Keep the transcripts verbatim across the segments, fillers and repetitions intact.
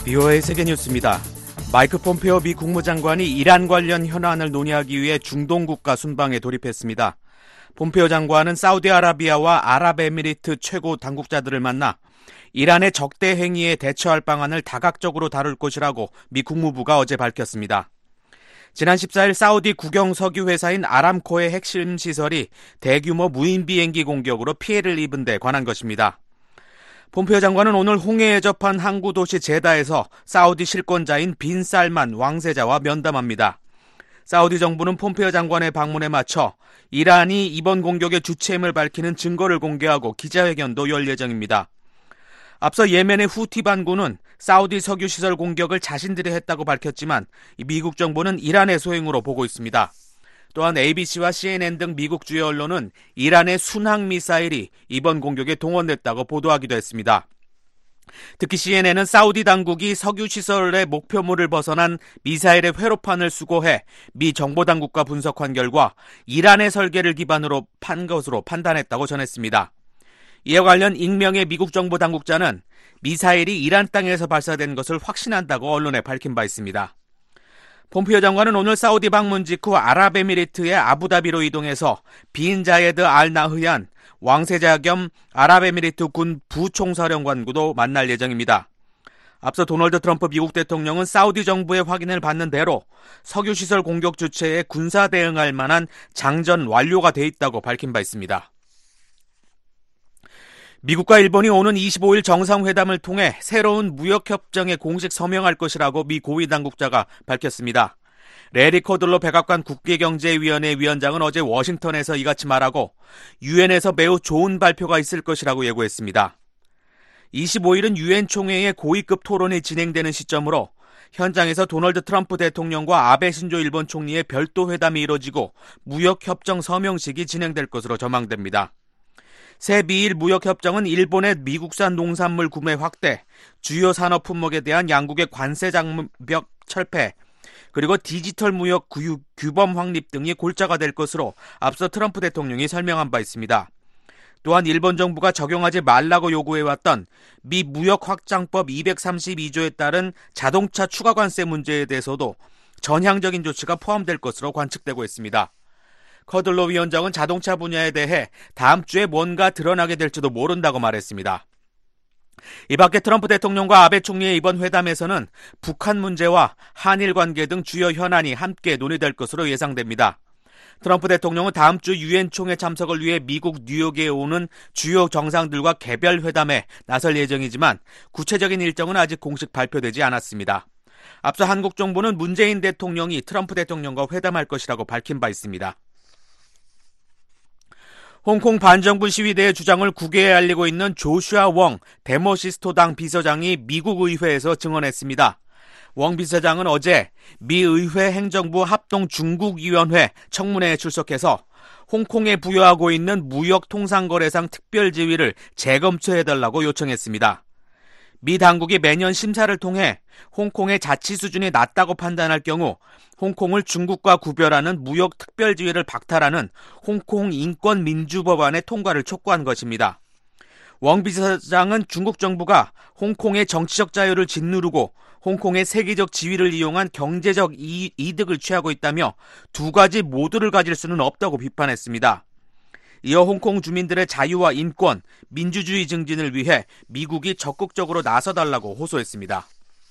비오에이 세계뉴스입니다. 마이크 폼페오 미 국무장관이 이란 관련 현안을 논의하기 위해 중동 국가 순방에 돌입했습니다. 폼페오 장관은 사우디아라비아와 아랍에미리트 최고 당국자들을 만나 이란의 적대 행위에 대처할 방안을 다각적으로 다룰 것이라고 미 국무부가 어제 밝혔습니다. 지난 십사일 사우디 국영 석유 회사인 아람코의 핵심 시설이 대규모 무인 비행기 공격으로 피해를 입은 데 관한 것입니다. 폼페오 장관은 오늘 홍해에 접한 항구 도시 제다에서 사우디 실권자인 빈 살만 왕세자와 면담합니다. 사우디 정부는 폼페오 장관의 방문에 맞춰 이란이 이번 공격의 주체임을 밝히는 증거를 공개하고 기자회견도 열 예정입니다. 앞서 예멘의 후티 반군은 사우디 석유시설 공격을 자신들이 했다고 밝혔지만 미국 정부는 이란의 소행으로 보고 있습니다. 또한 에이비씨와 씨엔엔 등 미국 주요 언론은 이란의 순항미사일이 이번 공격에 동원됐다고 보도하기도 했습니다. 특히 씨엔엔은 사우디 당국이 석유시설의 목표물을 벗어난 미사일의 회로판을 수거해 미 정보당국과 분석한 결과 이란의 설계를 기반으로 판 것으로 판단했다고 전했습니다. 이에 관련 익명의 미국 정보 당국자는 미사일이 이란 땅에서 발사된 것을 확신한다고 언론에 밝힌 바 있습니다. 폼페오 장관은 오늘 사우디 방문 직후 아랍에미리트의 아부다비로 이동해서 빈 자예드 알 나흐얀 왕세자 겸 아랍에미리트 군 부총사령관과도 만날 예정입니다. 앞서 도널드 트럼프 미국 대통령은 사우디 정부의 확인을 받는 대로 석유시설 공격 주체에 군사 대응할 만한 장전 완료가 돼 있다고 밝힌 바 있습니다. 미국과 일본이 오는 이십오일 정상회담을 통해 새로운 무역협정에 공식 서명할 것이라고 미 고위 당국자가 밝혔습니다. 레리 코들로 백악관 국제경제위원회 위원장은 어제 워싱턴에서 이같이 말하고 유엔에서 매우 좋은 발표가 있을 것이라고 예고했습니다. 이십오일은 유엔 총회의 고위급 토론이 진행되는 시점으로 현장에서 도널드 트럼프 대통령과 아베 신조 일본 총리의 별도 회담이 이뤄지고 무역협정 서명식이 진행될 것으로 전망됩니다. 새 미일 무역협정은 일본의 미국산 농산물 구매 확대, 주요 산업 품목에 대한 양국의 관세 장벽 철폐, 그리고 디지털 무역 규범 확립 등이 골자가 될 것으로 앞서 트럼프 대통령이 설명한 바 있습니다. 또한 일본 정부가 적용하지 말라고 요구해왔던 미 무역확장법 이백삼십이조에 따른 자동차 추가 관세 문제에 대해서도 전향적인 조치가 포함될 것으로 관측되고 있습니다. 커들로 위원장은 자동차 분야에 대해 다음 주에 뭔가 드러나게 될지도 모른다고 말했습니다. 이 밖에 트럼프 대통령과 아베 총리의 이번 회담에서는 북한 문제와 한일 관계 등 주요 현안이 함께 논의될 것으로 예상됩니다. 트럼프 대통령은 다음 주 유엔 총회 참석을 위해 미국 뉴욕에 오는 주요 정상들과 개별 회담에 나설 예정이지만 구체적인 일정은 아직 공식 발표되지 않았습니다. 앞서 한국 정부는 문재인 대통령이 트럼프 대통령과 회담할 것이라고 밝힌 바 있습니다. 홍콩 반정부 시위대의 주장을 국외에 알리고 있는 조슈아 웡 데모시스토당 비서장이 미국 의회에서 증언했습니다. 웡 비서장은 어제 미 의회 행정부 합동 중국위원회 청문회에 출석해서 홍콩에 부여하고 있는 무역통상거래상 특별지위를 재검토해달라고 요청했습니다. 미 당국이 매년 심사를 통해 홍콩의 자치 수준이 낮다고 판단할 경우 홍콩을 중국과 구별하는 무역 특별지위를 박탈하는 홍콩 인권민주법안의 통과를 촉구한 것입니다. 웡 비서장은 중국 정부가 홍콩의 정치적 자유를 짓누르고 홍콩의 세계적 지위를 이용한 경제적 이, 이득을 취하고 있다며 두 가지 모두를 가질 수는 없다고 비판했습니다. 이어 홍콩 주민들의 자유와 인권, 민주주의 증진을 위해 미국이 적극적으로 나서달라고 호소했습니다.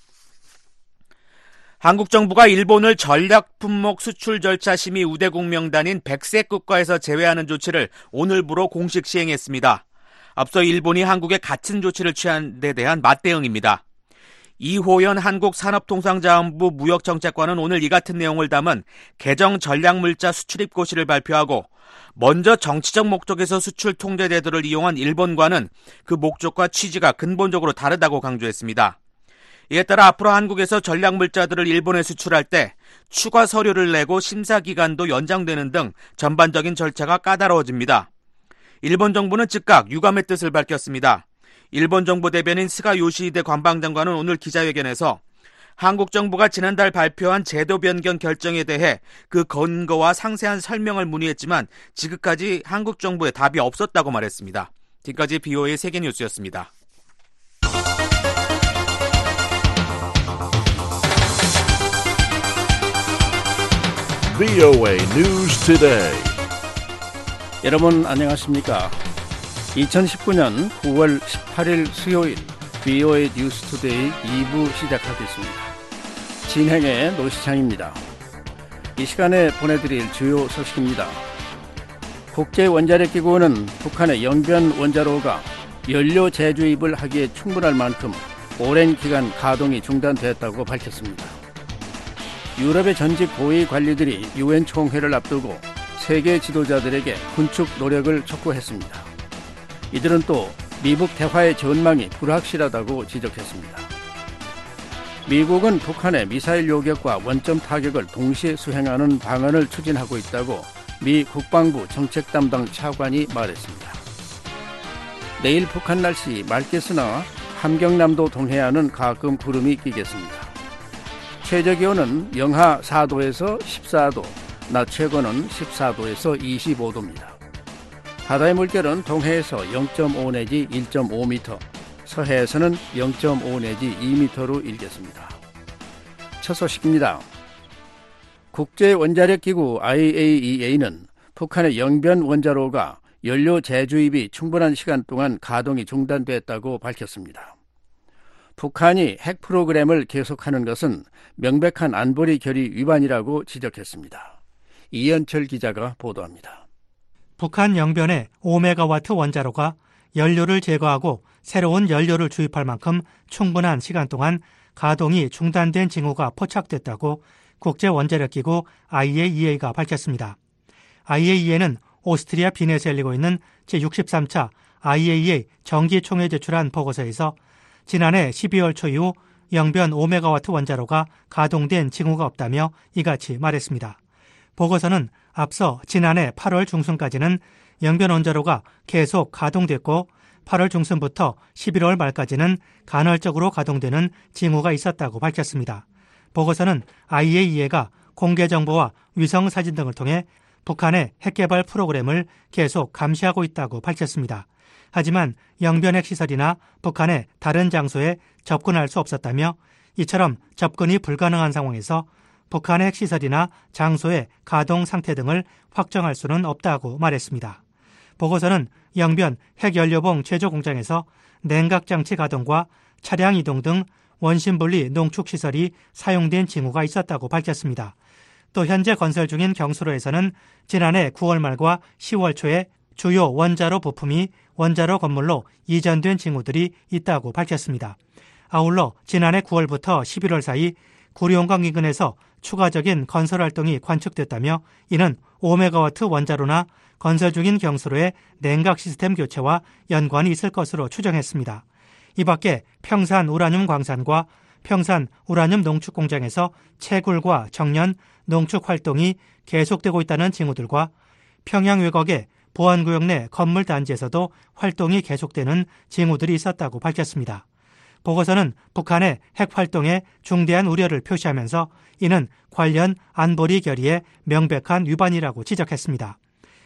한국 정부가 일본을 전략품목 수출 절차 심의 우대국 명단인 백색 국가에서 제외하는 조치를 오늘부로 공식 시행했습니다. 앞서 일본이 한국에 같은 조치를 취한 데 대한 맞대응입니다. 이호연 한국산업통상자원부 무역정책관은 오늘 이 같은 내용을 담은 개정 전략물자 수출입고시를 발표하고 먼저 정치적 목적에서 수출 통제 제도를 이용한 일본과는 그 목적과 취지가 근본적으로 다르다고 강조했습니다. 이에 따라 앞으로 한국에서 전략물자들을 일본에 수출할 때 추가 서류를 내고 심사기간도 연장되는 등 전반적인 절차가 까다로워집니다. 일본 정부는 즉각 유감의 뜻을 밝혔습니다. 일본 정부 대변인 스가 요시히데 관방장관은 오늘 기자회견에서 한국 정부가 지난달 발표한 제도 변경 결정에 대해 그 근거와 상세한 설명을 문의했지만 지금까지 한국 정부의 답이 없었다고 말했습니다. 지금까지 비오에이 세계뉴스였습니다. 브이오에이 News Today. 여러분 안녕하십니까? 이천십구 년 구월 십팔일 수요일 브이오에이 뉴스 투데이 이 부 시작하겠습니다. 진행의 노시창입니다. 이 시간에 보내드릴 주요 소식입니다. 국제원자력기구는 북한의 영변 원자로가 연료 재주입을 하기에 충분할 만큼 오랜 기간 가동이 중단됐다고 밝혔습니다. 유럽의 전직 고위 관리들이 유엔 총회를 앞두고 세계 지도자들에게 군축 노력을 촉구했습니다. 이들은 또 미북 대화의 전망이 불확실하다고 지적했습니다. 미국은 북한의 미사일 요격과 원점 타격을 동시에 수행하는 방안을 추진하고 있다고 미 국방부 정책 담당 차관이 말했습니다. 내일 북한 날씨 맑겠으나 함경남도 동해안은 가끔 구름이 끼겠습니다. 최저기온은 영하 사 도에서 십사 도, 낮 최고는 십사 도에서 이십오 도입니다. 바다의 물결은 동해에서 영 점 오 내지 일 점 오 미터, 서해에서는 영 점 오 내지 이 미터로 일겠습니다. 첫 소식입니다. 국제원자력기구 아이에이이에이는 북한의 영변 원자로가 연료 재주입이 충분한 시간 동안 가동이 중단됐다고 밝혔습니다. 북한이 핵 프로그램을 계속하는 것은 명백한 안보리 결의 위반이라고 지적했습니다. 이현철 기자가 보도합니다. 북한 영변의 오 메가와트 원자로가 연료를 제거하고 새로운 연료를 주입할 만큼 충분한 시간 동안 가동이 중단된 징후가 포착됐다고 국제원자력기구 아이에이이에이가 밝혔습니다. 아이에이이에이는 오스트리아 빈에서 열리고 있는 제육십삼 차 아이에이이에이 정기총회에 제출한 보고서에서 지난해 십이월 초 이후 영변 오 메가와트 원자로가 가동된 징후가 없다며 이같이 말했습니다. 보고서는 앞서 지난해 팔월 중순까지는 영변 원자로가 계속 가동됐고 팔월 중순부터 십일월 말까지는 간헐적으로 가동되는 징후가 있었다고 밝혔습니다. 보고서는 아이에이이에이가 공개 정보와 위성 사진 등을 통해 북한의 핵개발 프로그램을 계속 감시하고 있다고 밝혔습니다. 하지만 영변 핵시설이나 북한의 다른 장소에 접근할 수 없었다며 이처럼 접근이 불가능한 상황에서 북한의 핵시설이나 장소의 가동 상태 등을 확정할 수는 없다고 말했습니다. 보고서는 영변 핵연료봉 제조 공장에서 냉각장치 가동과 차량 이동 등 원심분리 농축시설이 사용된 징후가 있었다고 밝혔습니다. 또 현재 건설 중인 경수로에서는 지난해 구월 말과 시월 초에 주요 원자로 부품이 원자로 건물로 이전된 징후들이 있다고 밝혔습니다. 아울러 지난해 구월부터 십일월 사이 구룡강 인근에서 추가적인 건설 활동이 관측됐다며 이는 오 메가와트 원자로나 건설 중인 경수로의 냉각 시스템 교체와 연관이 있을 것으로 추정했습니다. 이 밖에 평산 우라늄 광산과 평산 우라늄 농축 공장에서 채굴과 정년, 농축 활동이 계속되고 있다는 징후들과 평양 외곽의 보안구역 내 건물 단지에서도 활동이 계속되는 징후들이 있었다고 밝혔습니다. 보고서는 북한의 핵 활동에 중대한 우려를 표시하면서 이는 관련 안보리 결의의 명백한 위반이라고 지적했습니다.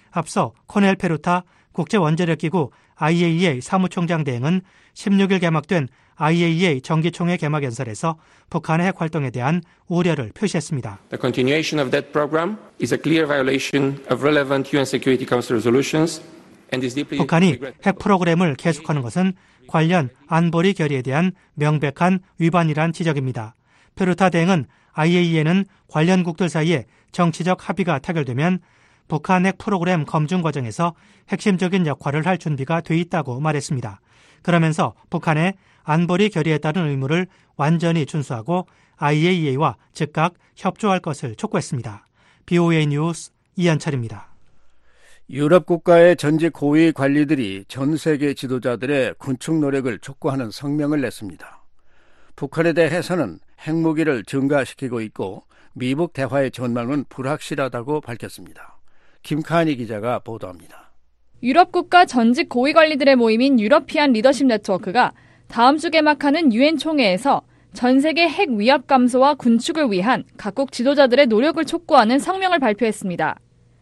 앞서 코넬 페루타 국제원자력기구 아이에이이에이 사무총장 대행은 십육일 개막된 아이에이이에이 정기총회 개막 연설에서 북한의 핵 활동에 대한 우려를 표시했습니다. The continuation of that program is a clear violation of relevant 유엔 Security Council resolutions and is deeply 북한이 핵 프로그램을 계속하는 것은 관련 안보리 결의에 대한 명백한 위반이란 지적입니다. 페루타 대행은 아이에이이에이는 관련국들 사이에 정치적 합의가 타결되면 북한 핵 프로그램 검증 과정에서 핵심적인 역할을 할 준비가 돼 있다고 말했습니다. 그러면서 북한의 안보리 결의에 따른 의무를 완전히 준수하고 아이에이이에이와 즉각 협조할 것을 촉구했습니다. 브이오에이 뉴스 이현철입니다. 유럽 국가의 전직 고위 관리들이 전 세계 지도자들의 군축 노력을 촉구하는 성명을 냈습니다. 북한에 대해서는 핵무기를 증가시키고 있고 미북 대화의 전망은 불확실하다고 밝혔습니다. 김카니 기자가 보도합니다. 유럽 국가 전직 고위 관리들의 모임인 유러피안 리더십 네트워크가 다음 주 개막하는 유엔 총회에서 전 세계 핵 위협 감소와 군축을 위한 각국 지도자들의 노력을 촉구하는 성명을 발표했습니다.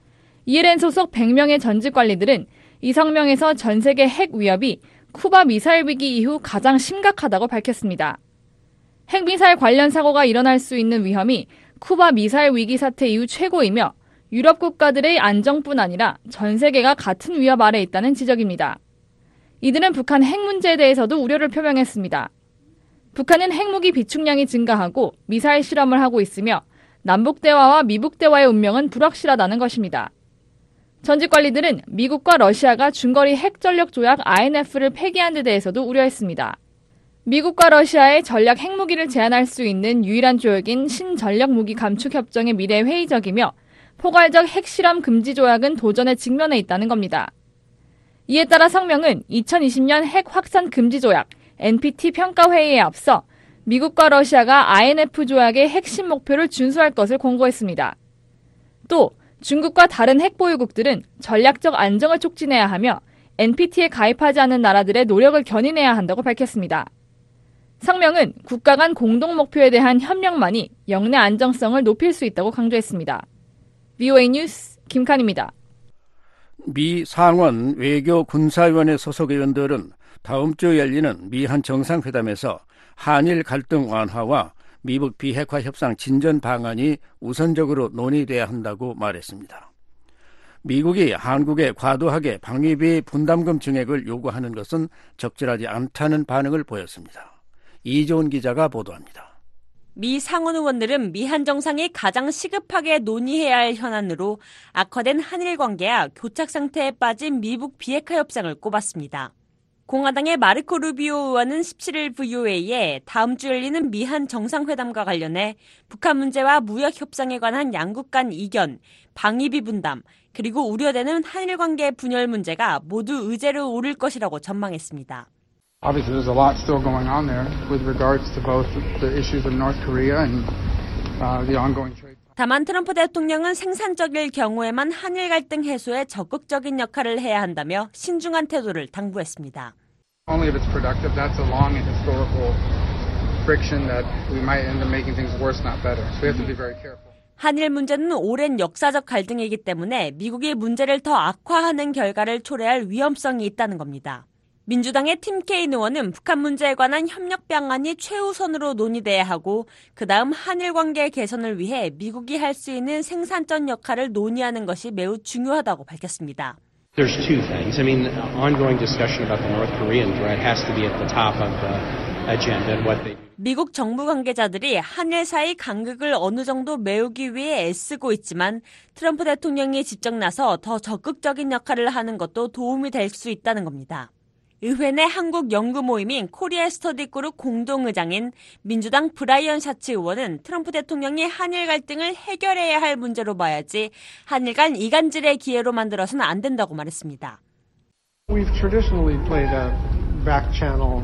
이엘엔 소속 백 명의 전직 관리들은 이 성명에서 전 세계 핵 위협이 쿠바 미사일 위기 이후 가장 심각하다고 밝혔습니다. 핵미사일 관련 사고가 일어날 수 있는 위험이 쿠바 미사일 위기 사태 이후 최고이며 유럽 국가들의 안정뿐 아니라 전 세계가 같은 위협 아래 있다는 지적입니다. 이들은 북한 핵 문제에 대해서도 우려를 표명했습니다. 북한은 핵무기 비축량이 증가하고 미사일 실험을 하고 있으며 남북 대화와 미북 대화의 운명은 불확실하다는 것입니다. 전직 관리들은 미국과 러시아가 중거리 핵 전력 조약 아이엔에프를 폐기한 데 대해서도 우려했습니다. 미국과 러시아의 전략 핵무기를 제한할 수 있는 유일한 조약인 신전력무기 감축협정의 미래에 회의적이며 포괄적 핵실험 금지 조약은 도전에 직면해 있다는 겁니다. 이에 따라 성명은 이천이십 년 핵 확산 금지 조약 엔피티 평가회의에 앞서 미국과 러시아가 아이엔에프 조약의 핵심 목표를 준수할 것을 권고했습니다. 또 중국과 다른 핵 보유국들은 전략적 안정을 촉진해야 하며 엔피티에 가입하지 않은 나라들의 노력을 견인해야 한다고 밝혔습니다. 성명은 국가 간 공동 목표에 대한 협력만이 영내 안정성을 높일 수 있다고 강조했습니다. 브이오에이 뉴스 김칸입니다. 미 상원 외교 군사위원회 소속 의원들은 다음 주 열리는 미한 정상회담에서 한일 갈등 완화와 미북 비핵화 협상 진전 방안이 우선적으로 논의돼야 한다고 말했습니다. 미국이 한국에 과도하게 방위비 분담금 증액을 요구하는 것은 적절하지 않다는 반응을 보였습니다. 이조은 기자가 보도합니다. 미 상원 의원들은 미한 정상이 가장 시급하게 논의해야 할 현안으로 악화된 한일 관계와 교착 상태에 빠진 미북 비핵화 협상을 꼽았습니다. 공화당의 마르코 루비오 의원은 십칠 일 브이오에이에 다음 주 열리는 미한 정상회담과 관련해 북한 문제와 무역 협상에 관한 양국 간 이견, 방위비 분담, 그리고 우려되는 한일 관계 분열 문제가 모두 의제로 오를 것이라고 전망했습니다. Obviously, there's a lot still going on there with regards to both the issues of North Korea and uh, the ongoing trade. 다만 트럼프 대통령은 생산적일 경우에만 한일 갈등 해소에 적극적인 역할을 해야 한다며 신중한 태도를 당부했습니다. Only if it's productive. That's a long and historical friction that we might end up making things worse, not better. So we have to be very careful. 한일 문제는 오랜 역사적 갈등이기 때문에 미국이 문제를 더 악화하는 결과를 초래할 위험성이 있다는 겁니다. 민주당의 팀 케인 의원은 북한 문제에 관한 협력 방안이 최우선으로 논의돼야 하고 그다음 한일 관계 개선을 위해 미국이 할 수 있는 생산적 역할을 논의하는 것이 매우 중요하다고 밝혔습니다. There's two things. I mean, ongoing discussion about the North Korean threat has to be at the top of the agenda and what they do. 미국 정부 관계자들이 한일 사이 간극을 어느 정도 메우기 위해 애쓰고 있지만 트럼프 대통령이 직접 나서 더 적극적인 역할을 하는 것도 도움이 될 수 있다는 겁니다. 의회 내 한국 연구 모임인 코리아 스터디 그룹 공동의장인 민주당 브라이언 샤츠 의원은 트럼프 대통령이 한일 갈등을 해결해야 할 문제로 봐야지 한일 간 이간질의 기회로 만들어서는 안 된다고 말했습니다. We've traditionally played a back channel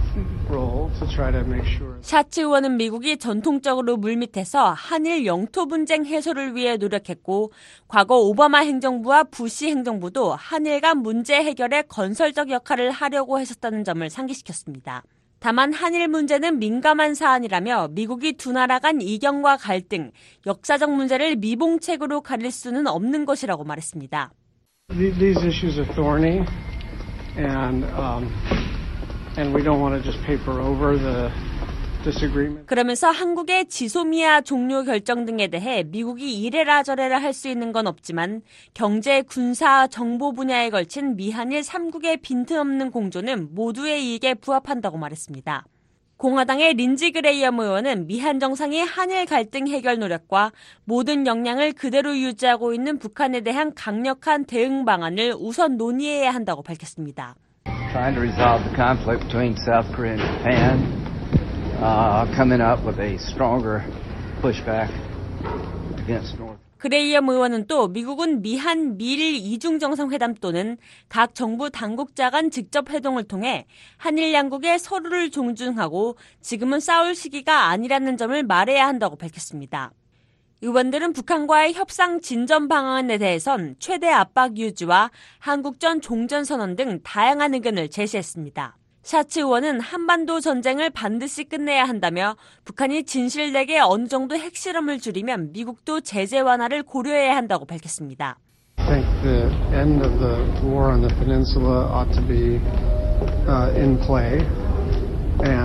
role to try to make sure. 샤츠 의원은 미국이 전통적으로 물밑에서 한일 영토 분쟁 해소를 위해 노력했고 과거 오바마 행정부와 부시 행정부도 한일 간 문제 해결에 건설적 역할을 하려고 했었다는 점을 상기시켰습니다. 다만 한일 문제는 민감한 사안이라며 미국이 두 나라 간 이견과 갈등, 역사적 문제를 미봉책으로 가릴 수는 없는 것이라고 말했습니다. These issues are thorny and um, and we don't want to just paper over the disagreement. 그러면서 한국의 지소미아 종료 결정 등에 대해 미국이 이래라 저래라 할 수 있는 건 없지만 경제, 군사, 정보 분야에 걸친 미한일 삼 국의 빈틈없는 공조는 모두의 이익에 부합한다고 말했습니다. 공화당의 린지 그레이엄 의원은 미한 정상이 한일 갈등 해결 노력과 모든 역량을 그대로 유지하고 있는 북한에 대한 강력한 대응 방안을 우선 논의해야 한다고 밝혔습니다. Trying to resolve the conflict between South Korea and Japan, uh, coming up with a stronger pushback against North. 그레이엄 의원은 또 미국은 미한 미일 이중 정상회담 또는 각 정부 당국자 간 직접 회동을 통해 한일 양국의 서로를 존중하고 지금은 싸울 시기가 아니라는 점을 말해야 한다고 밝혔습니다. 의원들은 북한과의 협상 진전 방안에 대해선 최대 압박 유지와 한국전 종전선언 등 다양한 의견을 제시했습니다. 샤츠 의원은 한반도 전쟁을 반드시 끝내야 한다며 북한이 진실되게 어느 정도 핵실험을 줄이면 미국도 제재 완화를 고려해야 한다고 밝혔습니다. I think the end of the war on the peninsula ought to be uh, in play and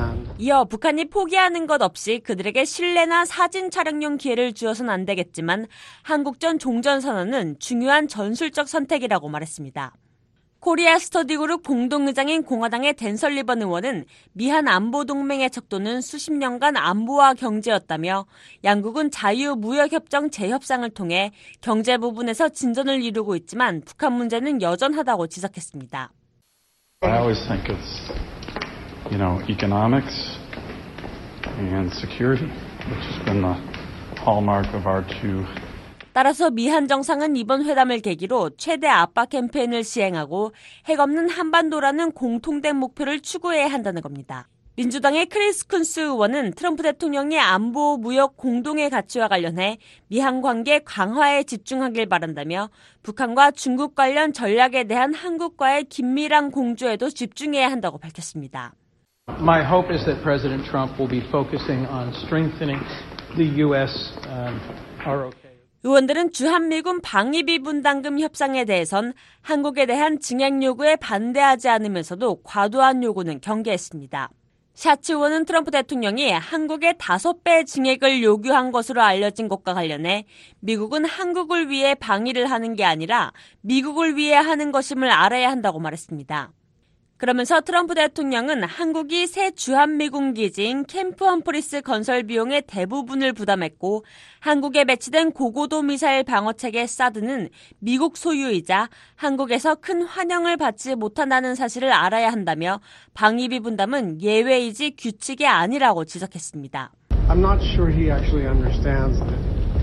이어 북한이 포기하는 것 없이 그들에게 신뢰나 사진 촬영용 기회를 주어서는 안 되겠지만 한국전 종전선언은 중요한 전술적 선택이라고 말했습니다. 코리아 스터디그룹 공동의장인 공화당의 댄 설리번 의원은 미한 안보동맹의 척도는 수십 년간 안보와 경제였다며 양국은 자유무역협정 재협상을 통해 경제 부분에서 진전을 이루고 있지만 북한 문제는 여전하다고 지적했습니다. I always think it's, you know, economics and security, which has been the hallmark of our two. 따라서 미한 정상은 이번 회담을 계기로 최대 압박 캠페인을 시행하고 핵 없는 한반도라는 공통된 목표를 추구해야 한다는 겁니다. 민주당의 크리스 쿤스 의원은 트럼프 대통령이 안보, 무역 공동의 가치와 관련해 미한 관계 강화에 집중하길 바란다며 북한과 중국 관련 전략에 대한 한국과의 긴밀한 공조에도 집중해야 한다고 밝혔습니다. My hope is that President Trump will be focusing on strengthening the U S um, R O K. 의원들은 주한미군 방위비 분담금 협상에 대해선 한국에 대한 증액 요구에 반대하지 않으면서도 과도한 요구는 경계했습니다. 샤츠 의원은 트럼프 대통령이 한국에 다섯 배 증액을 요구한 것으로 알려진 것과 관련해 미국은 한국을 위해 방위를 하는 게 아니라 미국을 위해 하는 것임을 알아야 한다고 말했습니다. 그러면서 트럼프 대통령은 한국이 새 주한미군 기지인 캠프 험프리스 건설 비용의 대부분을 부담했고 한국에 배치된 고고도 미사일 방어체계 사드는 미국 소유이자 한국에서 큰 환영을 받지 못한다는 사실을 알아야 한다며 방위비 분담은 예외이지 규칙이 아니라고 지적했습니다. I'm not sure he actually understands that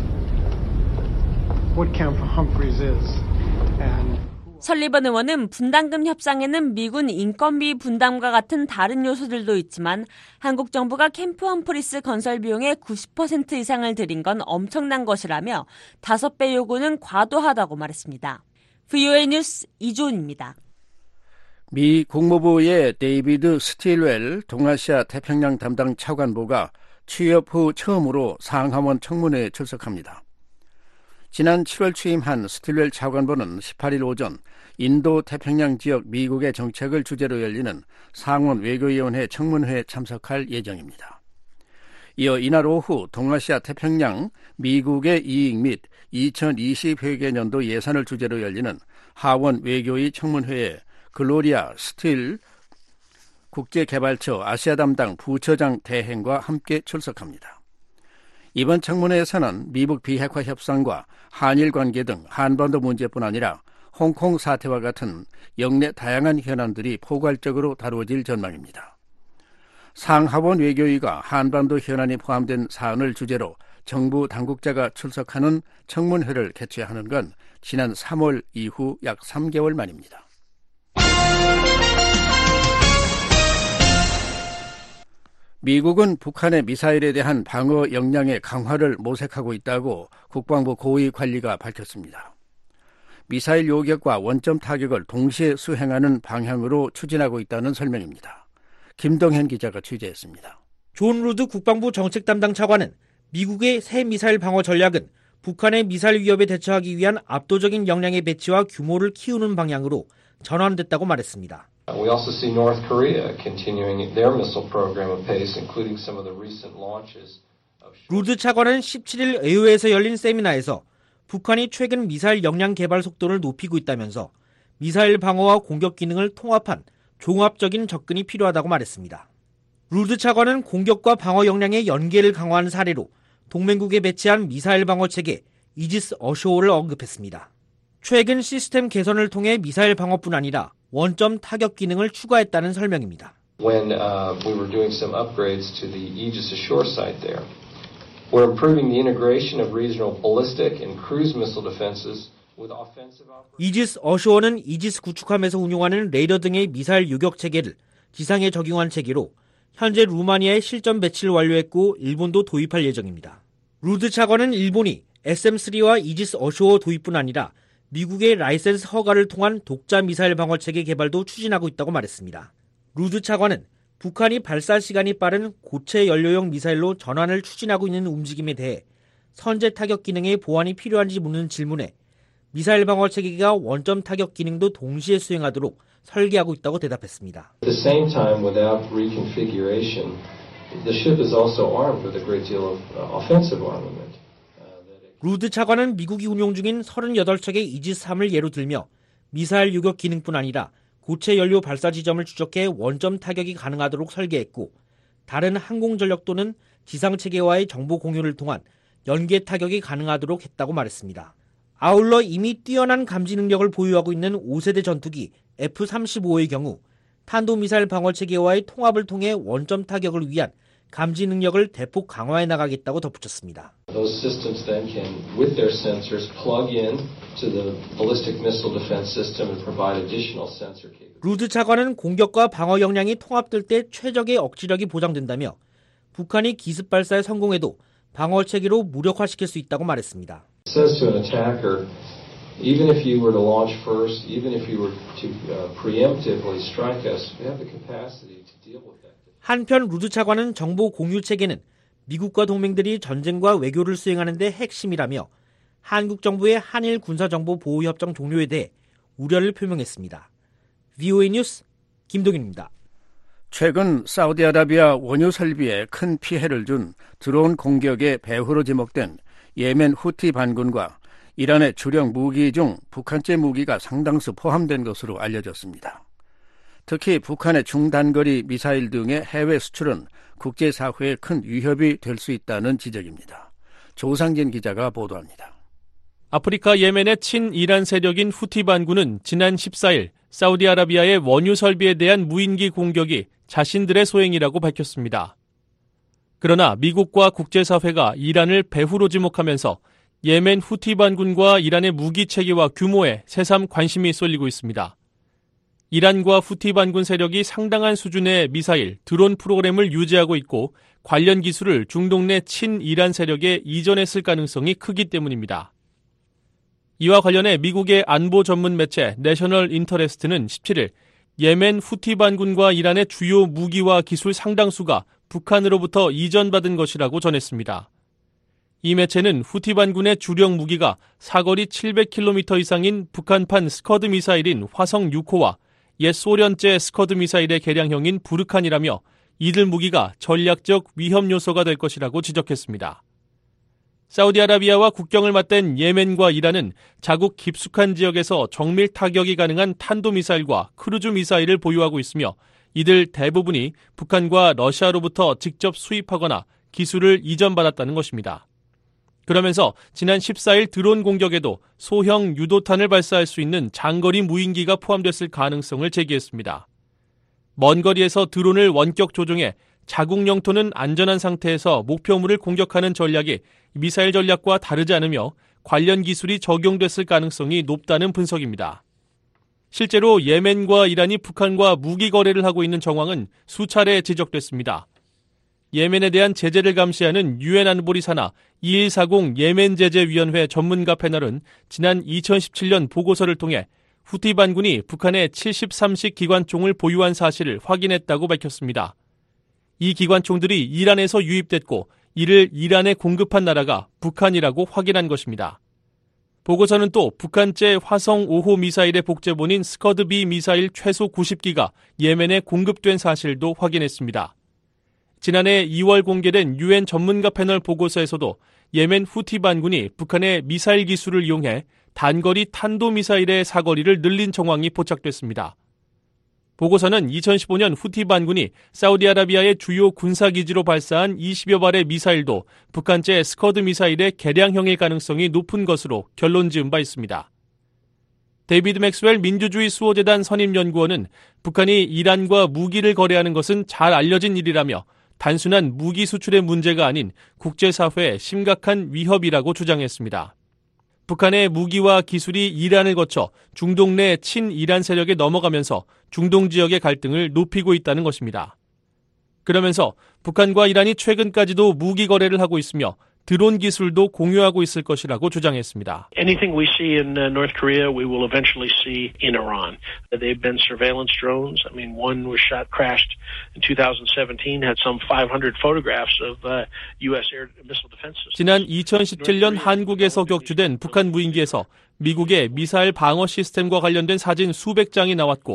what Camp Humphreys is. And 설리번 의원은 분담금 협상에는 미군 인건비 분담과 같은 다른 요소들도 있지만 한국 정부가 캠프 험프리스 건설 비용의 구십 퍼센트 이상을 들인 건 엄청난 것이라며 다섯 배 요구는 과도하다고 말했습니다. 브이오에이 뉴스 이조은입니다. 미 국무부의 데이비드 스틸웰 동아시아 태평양 담당 차관보가 취업 후 처음으로 상하원 청문회에 출석합니다. 지난 칠월 취임한 스틸웰 차관보는 십팔 일 오전 인도 태평양 지역 미국의 정책을 주제로 열리는 상원 외교위원회 청문회에 참석할 예정입니다. 이어 이날 오후 동아시아 태평양 미국의 이익 및 이천이십 회계년도 예산을 주제로 열리는 하원 외교위 청문회에 글로리아 스틸 국제개발처 아시아 담당 부처장 대행과 함께 출석합니다. 이번 청문회에서는 미북 비핵화 협상과 한일 관계 등 한반도 문제뿐 아니라 홍콩 사태와 같은 영내 다양한 현안들이 포괄적으로 다루어질 전망입니다. 상하원 외교위가 한반도 현안이 포함된 사안을 주제로 정부 당국자가 출석하는 청문회를 개최하는 건 지난 삼월 이후 약 삼 개월 만입니다. 미국은 북한의 미사일에 대한 방어 역량의 강화를 모색하고 있다고 국방부 고위 관리가 밝혔습니다. 미사일 요격과 원점 타격을 동시에 수행하는 방향으로 추진하고 있다는 설명입니다. 김동현 기자가 취재했습니다. 존 루드 국방부 정책 담당 차관은 미국의 새 미사일 방어 전략은 북한의 미사일 위협에 대처하기 위한 압도적인 역량의 배치와 규모를 키우는 방향으로 전환됐다고 말했습니다. We also see North Korea continuing their missile program apace, including some of the recent launches of. 루드 차관은 십칠 일 의회에서 열린 세미나에서 북한이 최근 미사일 역량 개발 속도를 높이고 있다면서 미사일 방어와 공격 기능을 통합한 종합적인 접근이 필요하다고 말했습니다. 루드 차관은 공격과 방어 역량의 연계를 강화한 사례로 동맹국에 배치한 미사일 방어 체계 이지스 어쇼어를 언급했습니다. 최근 시스템 개선을 통해 미사일 방어뿐 아니라 원점 타격 기능을 추가했다는 설명입니다. When uh, we were doing some upgrades to the Aegis Ashore site there, we're improving the integration of regional ballistic and cruise missile defenses with offensive operations. 이지스 어쇼어는 이지스 구축함에서 운용하는 레이더 등의 미사일 요격 체계를 지상에 적용한 체계로 현재 루마니아에 실전 배치를 완료했고 일본도 도입할 예정입니다. 루드 차관은 일본이 에스엠 쓰리와 이지스 어쇼어 도입뿐 아니라 미국의 라이센스 허가를 통한 독자 미사일 방어체계 개발도 추진하고 있다고 말했습니다. 루드 차관은 북한이 발사 시간이 빠른 고체 연료용 미사일로 전환을 추진하고 있는 움직임에 대해 선제 타격 기능의 보완이 필요한지 묻는 질문에 미사일 방어체계가 원점 타격 기능도 동시에 수행하도록 설계하고 있다고 대답했습니다. At the same time, without reconfiguration, The ship is also armed with a great deal of uh, offensive armament. 루드 차관은 미국이 운용 중인 서른여덟 척의 이지스삼을 예로 들며 미사일 유격 기능뿐 아니라 고체 연료 발사 지점을 추적해 원점 타격이 가능하도록 설계했고 다른 항공전력 또는 지상체계와의 정보 공유를 통한 연계 타격이 가능하도록 했다고 말했습니다. 아울러 이미 뛰어난 감지 능력을 보유하고 있는 오 세대 전투기 에프 삼십오의 경우 탄도미사일 방어체계와의 통합을 통해 원점 타격을 위한 감지 능력을 대폭 강화해 나가겠다고 덧붙였습니다. Those systems then can, with their sensors, plug in to the ballistic missile defense system and provide additional sensor capability. 루드 차관은 공격과 방어 역량이 통합될 때 최적의 억지력이 보장된다며 북한이 기습 발사에 성공해도 방어 체계로 무력화시킬 수 있다고 말했습니다. It says to an attacker, even if you were to launch first, even if you were to uh, preemptively strike us, we have the capacity to deal with that. 한편 루드 차관은 정보 공유 체계는 미국과 동맹들이 전쟁과 외교를 수행하는 데 핵심이라며 한국 정부의 한일 군사정보 보호협정 종료에 대해 우려를 표명했습니다. 브이오에이 뉴스 김동윤입니다. 최근 사우디아라비아 원유 설비에 큰 피해를 준 드론 공격의 배후로 지목된 예멘 후티 반군과 이란의 주력 무기 중 북한제 무기가 상당수 포함된 것으로 알려졌습니다. 특히 북한의 중단거리 미사일 등의 해외 수출은 국제사회에 큰 위협이 될 수 있다는 지적입니다. 조상진 기자가 보도합니다. 아프리카 예멘의 친이란 세력인 후티 반군은 지난 십사일 사우디아라비아의 원유 설비에 대한 무인기 공격이 자신들의 소행이라고 밝혔습니다. 그러나 미국과 국제사회가 이란을 배후로 지목하면서 예멘 후티 반군과 이란의 무기 체계와 규모에 새삼 관심이 쏠리고 있습니다. 이란과 후티 반군 세력이 상당한 수준의 미사일, 드론 프로그램을 유지하고 있고 관련 기술을 중동 내 친이란 세력에 이전했을 가능성이 크기 때문입니다. 이와 관련해 미국의 안보 전문 매체 내셔널 인터레스트는 십칠일 예멘 후티 반군과 이란의 주요 무기와 기술 상당수가 북한으로부터 이전받은 것이라고 전했습니다. 이 매체는 후티 반군의 주력 무기가 사거리 칠백 킬로미터 이상인 북한판 스커드 미사일인 화성 육 호와 옛 소련제 스커드 미사일의 개량형인 부르칸이라며 이들 무기가 전략적 위험 요소가 될 것이라고 지적했습니다. 사우디아라비아와 국경을 맞댄 예멘과 이란은 자국 깊숙한 지역에서 정밀 타격이 가능한 탄도미사일과 크루즈 미사일을 보유하고 있으며 이들 대부분이 북한과 러시아로부터 직접 수입하거나 기술을 이전받았다는 것입니다. 그러면서 지난 십사일 드론 공격에도 소형 유도탄을 발사할 수 있는 장거리 무인기가 포함됐을 가능성을 제기했습니다. 먼 거리에서 드론을 원격 조종해 자국 영토는 안전한 상태에서 목표물을 공격하는 전략이 미사일 전략과 다르지 않으며 관련 기술이 적용됐을 가능성이 높다는 분석입니다. 실제로 예멘과 이란이 북한과 무기 거래를 하고 있는 정황은 수차례 지적됐습니다. 예멘에 대한 제재를 감시하는 유엔 안보리 산하 이일사공 예멘제재위원회 전문가 패널은 지난 이천십칠년 보고서를 통해 후티 반군이 북한의 칠십삼 식 기관총을 보유한 사실을 확인했다고 밝혔습니다. 이 기관총들이 이란에서 유입됐고 이를 이란에 공급한 나라가 북한이라고 확인한 것입니다. 보고서는 또 북한제 화성 오 호 미사일의 복제본인 스커드-B 미사일 최소 구십 기가 예멘에 공급된 사실도 확인했습니다. 지난해 이월 공개된 유엔 전문가 패널 보고서에서도 예멘 후티 반군이 북한의 미사일 기술을 이용해 단거리 탄도미사일의 사거리를 늘린 정황이 포착됐습니다. 보고서는 이천십오년 후티 반군이 사우디아라비아의 주요 군사기지로 발사한 이십여 발의 미사일도 북한제 스커드 미사일의 개량형일 가능성이 높은 것으로 결론 지은 바 있습니다. 데이비드 맥스웰 민주주의 수호재단 선임연구원은 북한이 이란과 무기를 거래하는 것은 잘 알려진 일이라며 단순한 무기 수출의 문제가 아닌 국제사회의 심각한 위협이라고 주장했습니다. 북한의 무기와 기술이 이란을 거쳐 중동 내 친이란 세력에 넘어가면서 중동 지역의 갈등을 높이고 있다는 것입니다. 그러면서 북한과 이란이 최근까지도 무기 거래를 하고 있으며 드론 기술도 공유하고 있을 것이라고 주장했습니다. Anything we see in uh, North Korea, we will eventually see in Iran. They've been surveillance drones. I mean, one was shot, crashed in two thousand seventeen, had some five hundred photographs of uh, U S air missile defense systems. 지난 이천십칠년 한국에서 격추된 북한 무인기에서 미국의 미사일 방어 시스템과 관련된 사진 수백 장이 나왔고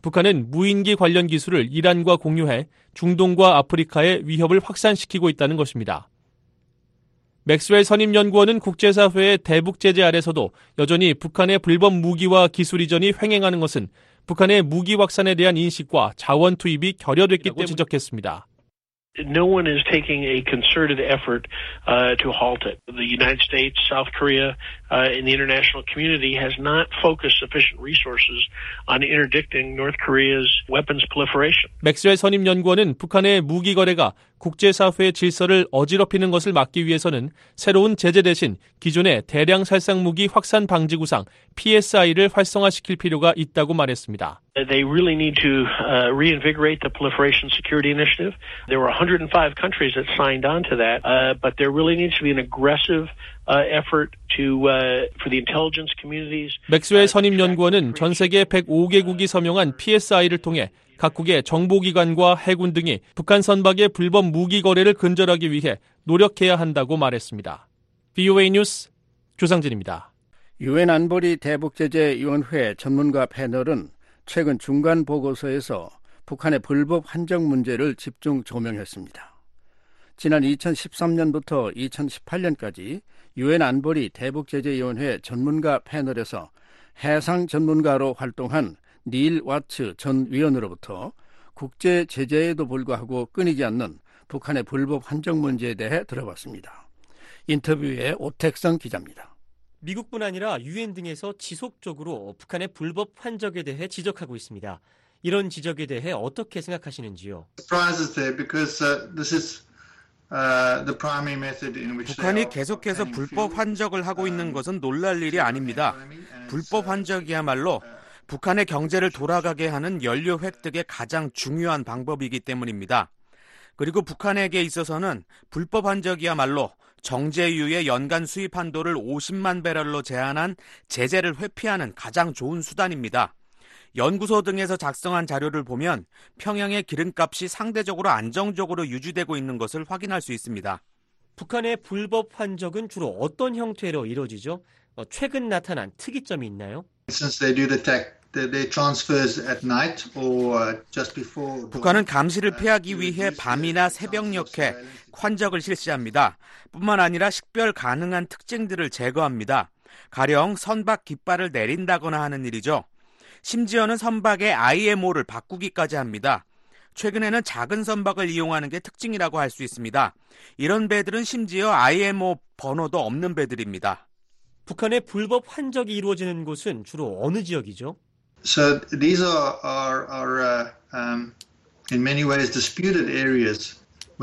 북한은 무인기 관련 기술을 이란과 공유해 중동과 아프리카의 위협을 확산시키고 있다는 것입니다. 맥스웰 선임연구원은 국제사회의 대북 제재 아래서도 여전히 북한의 불법 무기와 기술 이전이 횡행하는 것은 북한의 무기 확산에 대한 인식과 자원 투입이 결여됐기 때문에 지적했습니다. No one is taking a concerted effort uh, to halt it. The United States, South Korea, uh, and the international community has not focused sufficient resources on interdicting North Korea's weapons proliferation. 맥스웰 선임연구원은 북한의 무기 거래가 국제사회의 질서를 어지럽히는 것을 막기 위해서는 새로운 제재 대신 기존의 대량 살상 무기 확산 방지 구상 피에스아이를 활성화시킬 필요가 있다고 말했습니다. They really need to uh, reinvigorate the Proliferation Security Initiative. There were one hundred five countries that signed on to that, uh, but there really needs to be an aggressive uh, effort to uh, for the intelligence communities. 맥스웰 선임연구원은 전 세계 백오 개국이 서명한 피에스아이를 통해 각국의 정보기관과 해군 등이 북한 선박의 불법 무기 거래를 근절하기 위해 노력해야 한다고 말했습니다. 브이오에이 뉴스 조상진입니다. 유엔 안보리 대북제재위원회 전문가 패널은 최근 중간 보고서에서 북한의 불법 환적 문제를 집중 조명했습니다. 지난 이천십삼 년부터 이천십팔 년까지 유엔 안보리 대북제재위원회 전문가 패널에서 해상 전문가로 활동한 닐 와츠 전 위원으로부터 국제 제재에도 불구하고 끊이지 않는 북한의 불법 환적 문제에 대해 들어봤습니다. 인터뷰에 오택성 기자입니다. 미국뿐 아니라 유엔 등에서 지속적으로 북한의 불법 환적에 대해 지적하고 있습니다. 이런 지적에 대해 어떻게 생각하시는지요? 북한이 계속해서 불법 환적을 하고 있는 것은 놀랄 일이 아닙니다. 불법 환적이야말로 북한의 경제를 돌아가게 하는 연료 획득의 가장 중요한 방법이기 때문입니다. 그리고 북한에게 있어서는 불법 환적이야말로 정제유의 연간 수입 한도를 오십만 배럴로 제한한 제재를 회피하는 가장 좋은 수단입니다. 연구소 등에서 작성한 자료를 보면 평양의 기름값이 상대적으로 안정적으로 유지되고 있는 것을 확인할 수 있습니다. 북한의 불법 환적은 주로 어떤 형태로 이루어지죠? 어, 최근 나타난 특이점이 있나요? 북한은 감시를 피하기 위해 밤이나 새벽녘에 환적을 실시합니다. 뿐만 아니라 식별 가능한 특징들을 제거합니다. 가령 선박 깃발을 내린다거나 하는 일이죠. 심지어는 선박의 아이엠오를 바꾸기까지 합니다. 최근에는 작은 선박을 이용하는 게 특징이라고 할 수 있습니다. 이런 배들은 심지어 아이엠오 번호도 없는 배들입니다. 북한의 불법 환적이 이루어지는 곳은 주로 어느 지역이죠? So these are, are, are uh, um, in many ways disputed areas.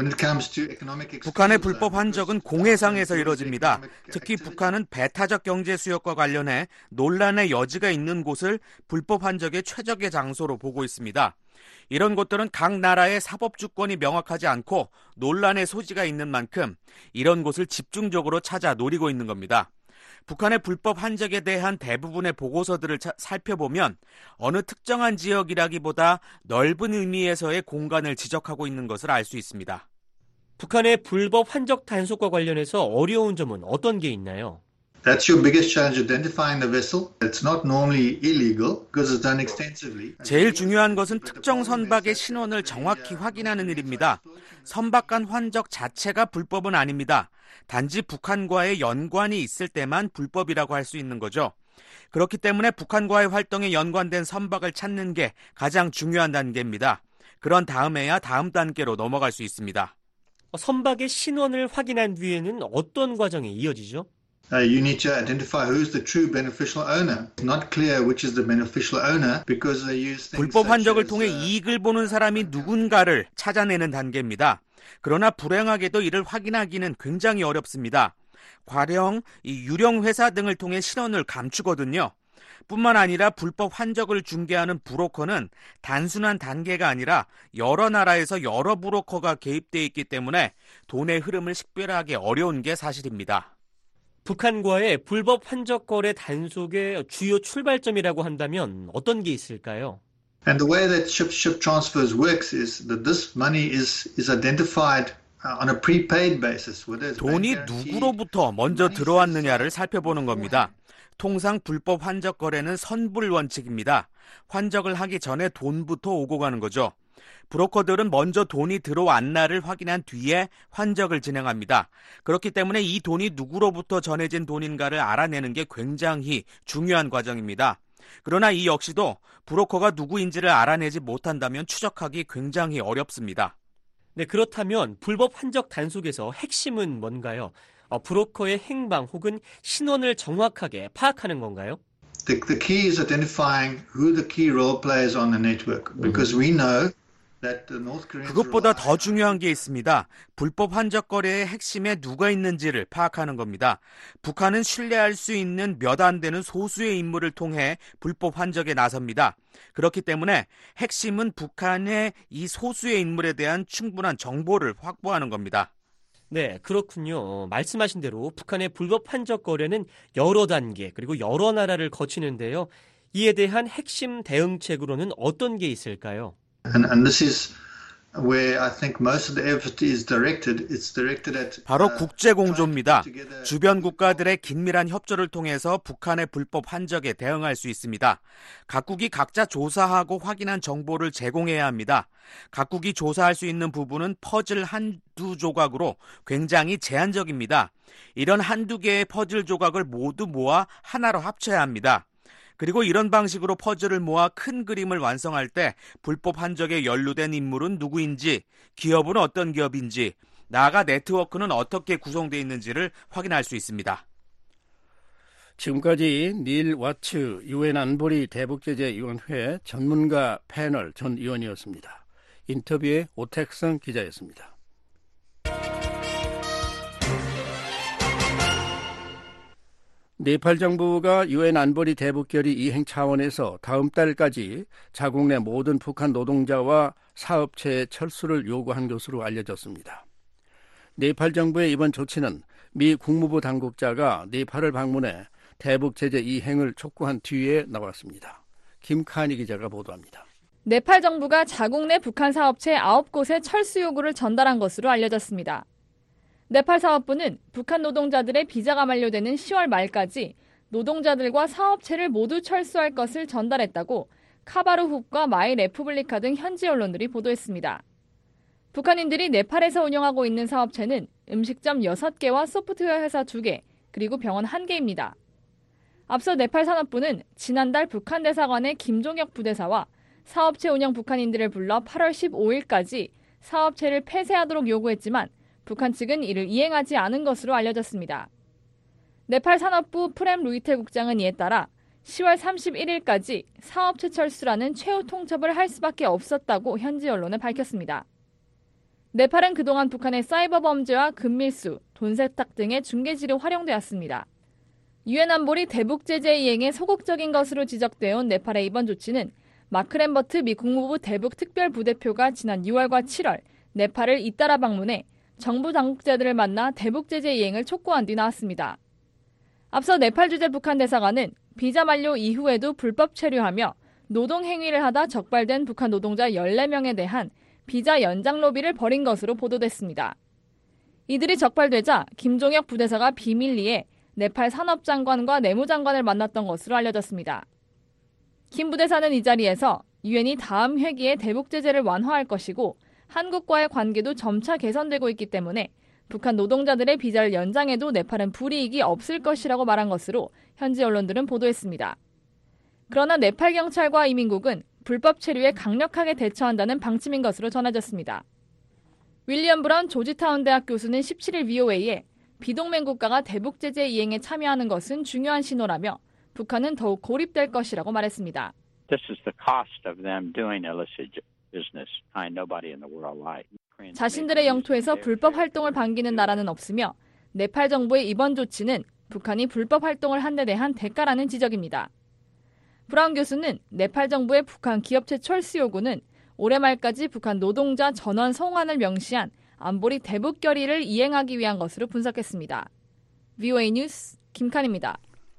북한의 불법 환적은 공해상에서 이루어집니다. 특히 북한은 배타적 경제 수역과 관련해 논란의 여지가 있는 곳을 불법 환적의 최적의 장소로 보고 있습니다. 이런 곳들은 각 나라의 사법 주권이 명확하지 않고 논란의 소지가 있는 만큼 이런 곳을 집중적으로 찾아 노리고 있는 겁니다. 북한의 불법 환적에 대한 대부분의 보고서들을 차, 살펴보면 어느 특정한 지역이라기보다 넓은 의미에서의 공간을 지적하고 있는 것을 알 수 있습니다. 북한의 불법 환적 단속과 관련해서 어려운 점은 어떤 게 있나요? That's your biggest challenge, identifying the vessel. It's not normally illegal because it's done extensively. 제일 중요한 것은 특정 선박의 신원을 정확히 확인하는 일입니다. 선박 간 환적 자체가 불법은 아닙니다. 단지 북한과의 연관이 있을 때만 불법이라고 할 수 있는 거죠. 그렇기 때문에 북한과의 활동에 연관된 선박을 찾는 게 가장 중요한 단계입니다. 그런 다음에야 다음 단계로 넘어갈 수 있습니다. 선박의 신원을 확인한 뒤에는 어떤 과정이 이어지죠? Uh, you need to identify who's the true beneficial owner. It's not clear which is the beneficial owner because they use things 불법 환적을 such as, 통해 uh, 이익을 보는 사람이 누군가를 찾아내는 단계입니다. 그러나 불행하게도 이를 확인하기는 굉장히 어렵습니다. 가령 이 유령 회사 등을 통해 신원을 감추거든요. 뿐만 아니라 불법 환적을 중개하는 브로커는 단순한 단계가 아니라 여러 나라에서 여러 브로커가 개입되어 있기 때문에 돈의 흐름을 식별하기 어려운 게 사실입니다. 북한과의 불법 환적 거래 단속의 주요 출발점이라고 한다면 어떤 게 있을까요? And the way that ship-ship transfers works is that this money is is identified on a prepaid basis. 돈이 누구로부터 먼저 들어왔느냐를 살펴보는 겁니다. 통상 불법 환적 거래는 선불 원칙입니다. 환적을 하기 전에 돈부터 오고 가는 거죠. 브로커들은 먼저 돈이 들어왔나를 확인한 뒤에 환적을 진행합니다. 그렇기 때문에 이 돈이 누구로부터 전해진 돈인가를 알아내는 게 굉장히 중요한 과정입니다. 그러나 이 역시도 브로커가 누구인지를 알아내지 못한다면 추적하기 굉장히 어렵습니다. 네, 그렇다면 불법 환적 단속에서 핵심은 뭔가요? 어, 브로커의 행방 혹은 신원을 정확하게 파악하는 건가요? The, the key is identifying who the key role players on the network, because we know that the North Koreans. 그것보다 더 중요한 게 있습니다. 불법 환적 거래의 핵심에 누가 있는지를 파악하는 겁니다. 북한은 신뢰할 수 있는 몇 안 되는 소수의 인물을 통해 불법 환적에 나섭니다. 그렇기 때문에 핵심은 북한의 이 소수의 인물에 대한 충분한 정보를 확보하는 겁니다. 네, 그렇군요. 말씀하신 대로 북한의 불법 환적 거래는 여러 단계 그리고 여러 나라를 거치는데요. 이에 대한 핵심 대응책으로는 어떤 게 있을까요? And, and this is where I think most of the effort is directed. It's directed at 바로 국제공조입니다. 주변 국가들의 긴밀한 협조를 통해서 북한의 불법 환적에 대응할 수 있습니다. 각국이 각자 조사하고 확인한 정보를 제공해야 합니다. 각국이 조사할 수 있는 부분은 퍼즐 한두 조각으로 굉장히 제한적입니다. 이런 한두 개의 퍼즐 조각을 모두 모아 하나로 합쳐야 합니다. 그리고 이런 방식으로 퍼즐을 모아 큰 그림을 완성할 때 불법 환적에 연루된 인물은 누구인지, 기업은 어떤 기업인지, 나아가 네트워크는 어떻게 구성되어 있는지를 확인할 수 있습니다. 지금까지 닐 와츠 유엔 안보리 대북제재위원회 전문가 패널 전 위원이었습니다. 인터뷰의 오택성 기자였습니다. 네팔 정부가 유엔 안보리 대북결의 이행 차원에서 다음 달까지 자국 내 모든 북한 노동자와 사업체의 철수를 요구한 것으로 알려졌습니다. 네팔 정부의 이번 조치는 미 국무부 당국자가 네팔을 방문해 대북제재 이행을 촉구한 뒤에 나왔습니다. 김칸희 기자가 보도합니다. 네팔 정부가 자국 내 북한 사업체 아홉 곳에 철수 요구를 전달한 것으로 알려졌습니다. 네팔 사업부는 북한 노동자들의 비자가 만료되는 시월 말까지 노동자들과 사업체를 모두 철수할 것을 전달했다고 카바르훅과 마이 레푸블리카 등 현지 언론들이 보도했습니다. 북한인들이 네팔에서 운영하고 있는 사업체는 음식점 여섯 개와 소프트웨어 회사 두 개, 그리고 병원 한 개입니다. 앞서 네팔 산업부는 지난달 북한 대사관의 김종혁 부대사와 사업체 운영 북한인들을 불러 팔월 십오일까지 사업체를 폐쇄하도록 요구했지만 북한 측은 이를 이행하지 않은 것으로 알려졌습니다. 네팔 산업부 프렘 루이테 국장은 이에 따라 시월 삼십일일까지 사업체 철수라는 최후 통첩을 할 수밖에 없었다고 현지 언론에 밝혔습니다. 네팔은 그동안 북한의 사이버 범죄와 금밀수, 돈 세탁 등의 중개지로 활용되었습니다. 유엔 안보리 대북 제재 이행에 소극적인 것으로 지적되어 온 네팔의 이번 조치는 마크 램버트 미 국무부 대북 특별 부대표가 지난 유월과 칠월 네팔을 잇따라 방문해 정부 당국자들을 만나 대북 제재 이행을 촉구한 뒤 나왔습니다. 앞서 네팔 주재 북한 대사관은 비자 만료 이후에도 불법 체류하며 노동 행위를 하다 적발된 북한 노동자 열네 명에 대한 비자 연장 로비를 벌인 것으로 보도됐습니다. 이들이 적발되자 김종혁 부대사가 비밀리에 네팔 산업장관과 내무장관을 만났던 것으로 알려졌습니다. 김 부대사는 이 자리에서 유엔이 다음 회기에 대북 제재를 완화할 것이고 한국과의 관계도 점차 개선되고 있기 때문에 북한 노동자들의 비자를 연장해도 네팔은 불이익이 없을 것이라고 말한 것으로 현지 언론들은 보도했습니다. 그러나 네팔 경찰과 이민국은 불법 체류에 강력하게 대처한다는 방침인 것으로 전해졌습니다. 윌리엄 브라운 조지타운 대학 교수는 십칠일 브이오에이에 비동맹 국가가 대북 제재 이행에 참여하는 것은 중요한 신호라며 북한은 더욱 고립될 것이라고 말했습니다. This is the cost of them doing illicit business. Nobody in the world like. 자신들의 영토에서 불법 활동을 반기는 나라는 없으며 네팔 정부의 이번 조치는 북한이 불법 활동을 한 데 대한 대가라는 지적입니다. 브라운 교수는 네팔 정부의 북한 기업체 철수 요구는 올해 말까지 북한 노동자 전원 송환을 명시한 안보리 대북 결의를 이행하기 위한 것으로 분석했습니다. 브이오에이 뉴스 김칸입니다.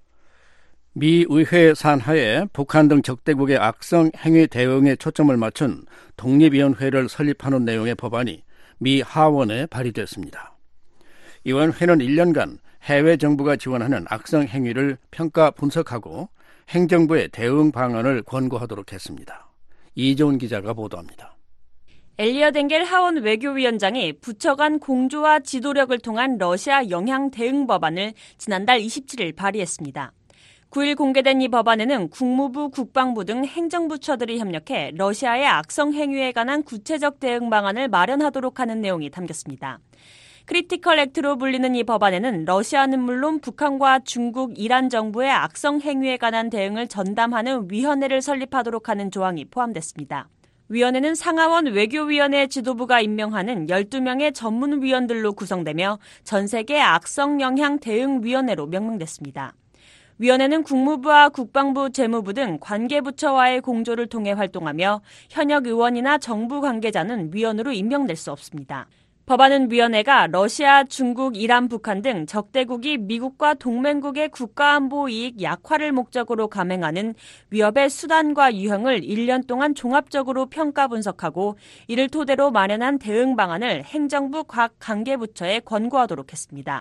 미 의회 산하에 북한 등 적대국의 악성 행위 대응에 초점을 맞춘 독립위원회를 설립하는 내용의 법안이 미 하원에 발의됐습니다. 이 위원회는 일 년간 해외 정부가 지원하는 악성 행위를 평가 분석하고 행정부의 대응 방안을 권고하도록 했습니다. 이재훈 기자가 보도합니다. 엘리엇 엥겔 하원 외교위원장이 부처 간 공조와 지도력을 통한 러시아 영향 대응 법안을 지난달 이십칠일 발의했습니다. 구일 공개된 이 법안에는 국무부, 국방부 등 행정부처들이 협력해 러시아의 악성 행위에 관한 구체적 대응 방안을 마련하도록 하는 내용이 담겼습니다. 크리티컬 액트로 불리는 이 법안에는 러시아는 물론 북한과 중국, 이란 정부의 악성 행위에 관한 대응을 전담하는 위원회를 설립하도록 하는 조항이 포함됐습니다. 위원회는 상하원 외교위원회 지도부가 임명하는 열두 명의 전문위원들로 구성되며 전 세계 악성 영향 대응위원회로 명명됐습니다. 위원회는 국무부와 국방부, 재무부 등 관계부처와의 공조를 통해 활동하며 현역 의원이나 정부 관계자는 위원으로 임명될 수 없습니다. 법안은 위원회가 러시아, 중국, 이란, 북한 등 적대국이 미국과 동맹국의 국가안보 이익 약화를 목적으로 감행하는 위협의 수단과 유형을 일 년 동안 종합적으로 평가 분석하고 이를 토대로 마련한 대응 방안을 행정부 각 관계부처에 권고하도록 했습니다.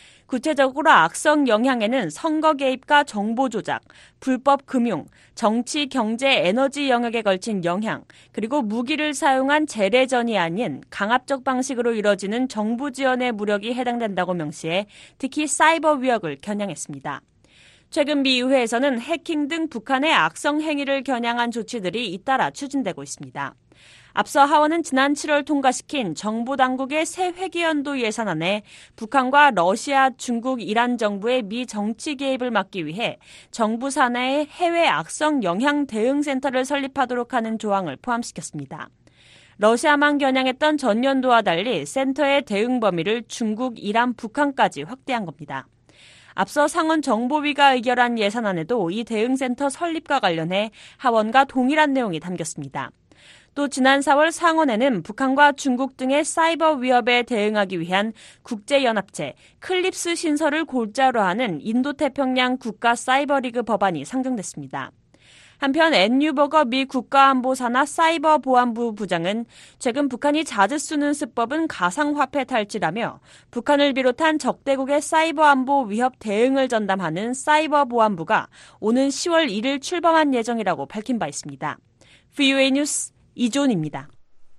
구체적으로 악성 영향에는 선거 개입과 정보 조작, 불법 금융, 정치, 경제, 에너지 영역에 걸친 영향, 그리고 무기를 사용한 재래전이 아닌 강압적 방식으로 이뤄지는 정부 지원의 무력이 해당된다고 명시해 특히 사이버 위협을 겨냥했습니다. 최근 미 의회에서는 해킹 등 북한의 악성 행위를 겨냥한 조치들이 잇따라 추진되고 있습니다. 앞서 하원은 지난 칠월 통과시킨 정부 당국의 새 회계연도 예산안에 북한과 러시아, 중국, 이란 정부의 미 정치 개입을 막기 위해 정부 산하의 해외 악성 영향 대응센터를 설립하도록 하는 조항을 포함시켰습니다. 러시아만 겨냥했던 전년도와 달리 센터의 대응 범위를 중국, 이란, 북한까지 확대한 겁니다. 앞서 상원 정보위가 의결한 예산안에도 이 대응센터 설립과 관련해 하원과 동일한 내용이 담겼습니다. 또 지난 사월 상원에는 북한과 중국 등의 사이버 위협에 대응하기 위한 국제연합체 클립스 신설을 골자로 하는 인도태평양 국가사이버리그 법안이 상정됐습니다. 한편 앤 뉴버거 미 국가안보산하 사이버보안부 부장은 최근 북한이 자주 쓰는 수법은 가상화폐 탈취라며 북한을 비롯한 적대국의 사이버안보 위협 대응을 전담하는 사이버보안부가 오는 시월 일일 출범할 예정이라고 밝힌 바 있습니다. 브이오에이 뉴스 이존입니다.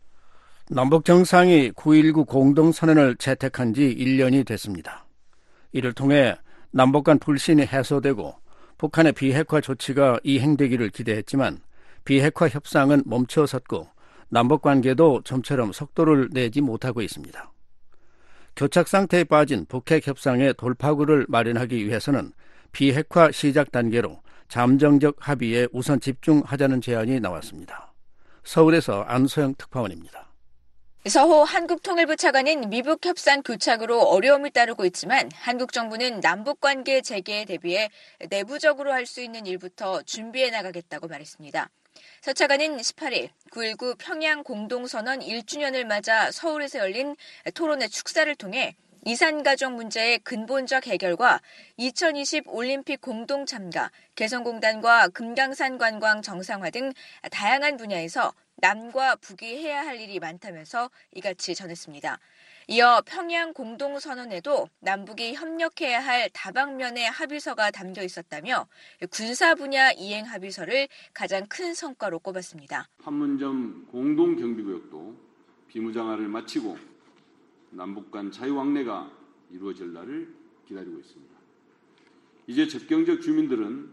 남북 정상이 구일구 공동선언을 채택한 지 일 년이 됐습니다. 이를 통해 남북 간 불신이 해소되고 북한의 비핵화 조치가 이행되기를 기대했지만 비핵화 협상은 멈춰섰고 남북 관계도 좀처럼 속도를 내지 못하고 있습니다. 교착 상태에 빠진 북핵 협상의 돌파구를 마련하기 위해서는 비핵화 시작 단계로 잠정적 합의에 우선 집중하자는 제안이 나왔습니다. 서울에서 안소영 특파원입니다. 서호 한국통일부 차관은 미북 협상 교착으로 어려움을 따르고 있지만 한국 정부는 남북관계 재개에 대비해 내부적으로 할 수 있는 일부터 준비해 나가겠다고 말했습니다. 서 차관은 십팔일 구일구 평양 공동선언 일 주년을 맞아 서울에서 열린 토론회 축사를 통해 이산가족 문제의 근본적 해결과 이천이십 올림픽 공동 참가, 개성공단과 금강산 관광 정상화 등 다양한 분야에서 남과 북이 해야 할 일이 많다면서 이같이 전했습니다. 이어 평양 공동선언에도 남북이 협력해야 할 다방면의 합의서가 담겨 있었다며 군사 분야 이행 합의서를 가장 큰 성과로 꼽았습니다. 판문점 공동경비구역도 비무장화를 마치고 남북 간 자유왕래가 이루어질 날을 기다리고 있습니다. 이제 접경적 주민들은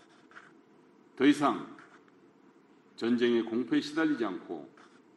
더 이상 전쟁의 공포에 시달리지 않고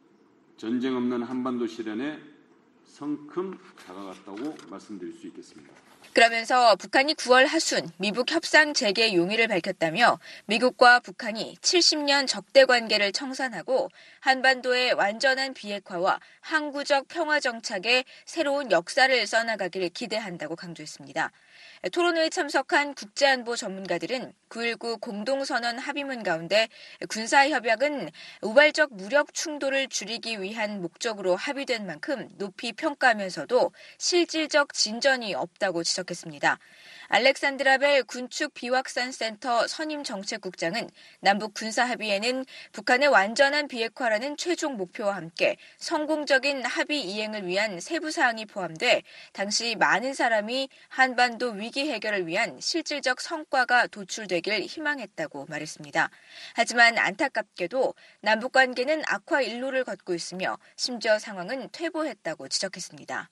전쟁 없는 한반도 실현에 성큼 다가갔다고 말씀드릴 수 있겠습니다. 그러면서 북한이 구월 하순 미북 협상 재개 용의를 밝혔다며 미국과 북한이 칠십 년 적대 관계를 청산하고 한반도의 완전한 비핵화와 항구적 평화 정착에 새로운 역사를 써나가기를 기대한다고 강조했습니다. 토론회에 참석한 국제안보 전문가들은 구일구 공동선언 합의문 가운데 군사협약은 우발적 무력 충돌을 줄이기 위한 목적으로 합의된 만큼 높이 평가하면서도 실질적 진전이 없다고 지적했습니다. 알렉산드라 벨 군축 비확산 센터 선임정책국장은 남북 군사 합의에는 북한의 완전한 비핵화라는 최종 목표와 함께 성공적인 합의 이행을 위한 세부 사항이 포함돼 당시 많은 사람이 한반도 위기 해결을 위한 실질적 성과가 도출되길 희망했다고 말했습니다. 하지만 안타깝게도 남북 관계는 악화 일로를 걷고 있으며 심지어 상황은 퇴보했다고 지적했습니다.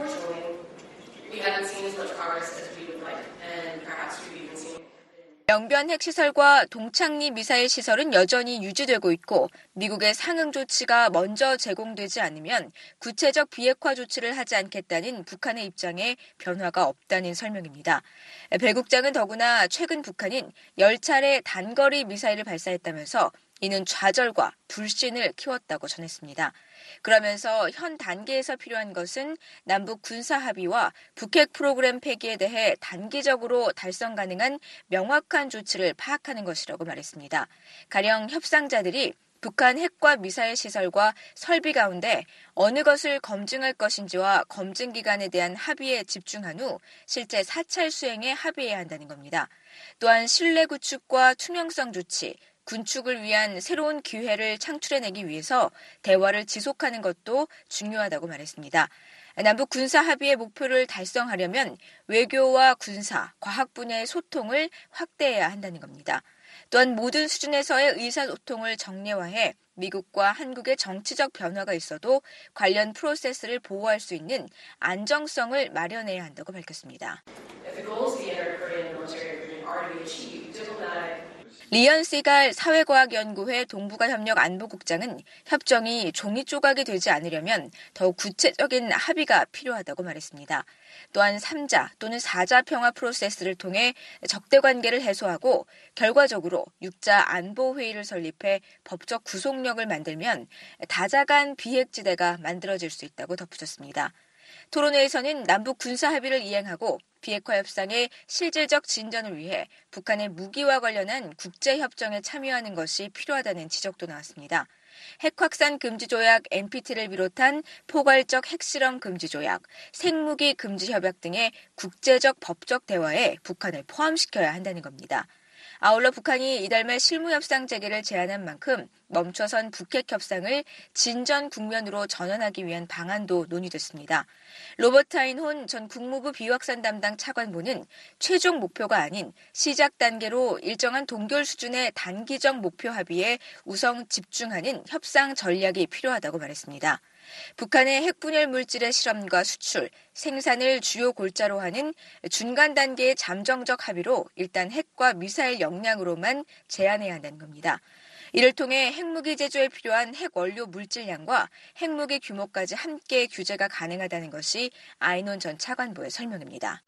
영변 핵시설과 동창리 미사일 시설은 여전히 유지되고 있고 미국의 상응 조치가 먼저 제공되지 않으면 구체적 비핵화 조치를 하지 않겠다는 북한의 입장에 변화가 없다는 설명입니다. 벨 국장은 더구나 최근 북한은 열 차례 단거리 미사일을 발사했다면서 이는 좌절과 불신을 키웠다고 전했습니다. 그러면서 현 단계에서 필요한 것은 남북 군사 합의와 북핵 프로그램 폐기에 대해 단기적으로 달성 가능한 명확한 조치를 파악하는 것이라고 말했습니다. 가령 협상자들이 북한 핵과 미사일 시설과 설비 가운데 어느 것을 검증할 것인지와 검증 기간에 대한 합의에 집중한 후 실제 사찰 수행에 합의해야 한다는 겁니다. 또한 신뢰 구축과 투명성 조치, 군축을 위한 새로운 기회를 창출해내기 위해서 대화를 지속하는 것도 중요하다고 말했습니다. 남북 군사 합의의 목표를 달성하려면 외교와 군사, 과학 분야의 소통을 확대해야 한다는 겁니다. 또한 모든 수준에서의 의사소통을 정례화해 미국과 한국의 정치적 변화가 있어도 관련 프로세스를 보호할 수 있는 안정성을 마련해야 한다고 밝혔습니다. 리언 시갈 사회과학연구회 동북아협력안보국장은 협정이 종이 조각이 되지 않으려면 더욱 구체적인 합의가 필요하다고 말했습니다. 또한 삼자 또는 사자 평화 프로세스를 통해 적대 관계를 해소하고 결과적으로 육자 안보회의를 설립해 법적 구속력을 만들면 다자간 비핵지대가 만들어질 수 있다고 덧붙였습니다. 토론회에서는 남북 군사 합의를 이행하고 비핵화 협상의 실질적 진전을 위해 북한의 무기와 관련한 국제협정에 참여하는 것이 필요하다는 지적도 나왔습니다. 핵확산 금지 조약 엔피티를 비롯한 포괄적 핵실험 금지 조약, 생무기 금지 협약 등의 국제적 법적 대화에 북한을 포함시켜야 한다는 겁니다. 아울러 북한이 이달 말 실무협상 재개를 제안한 만큼 멈춰선 북핵 협상을 진전 국면으로 전환하기 위한 방안도 논의됐습니다. 로버트 아인혼 전 국무부 비확산 담당 차관보는 최종 목표가 아닌 시작 단계로 일정한 동결 수준의 단기적 목표 합의에 우선 집중하는 협상 전략이 필요하다고 말했습니다. 북한의 핵분열 물질의 실험과 수출, 생산을 주요 골자로 하는 중간 단계의 잠정적 합의로 일단 핵과 미사일 역량으로만 제한해야 한다는 겁니다. 이를 통해 핵무기 제조에 필요한 핵 원료 물질량과 핵무기 규모까지 함께 규제가 가능하다는 것이 아인혼 전 차관보의 설명입니다.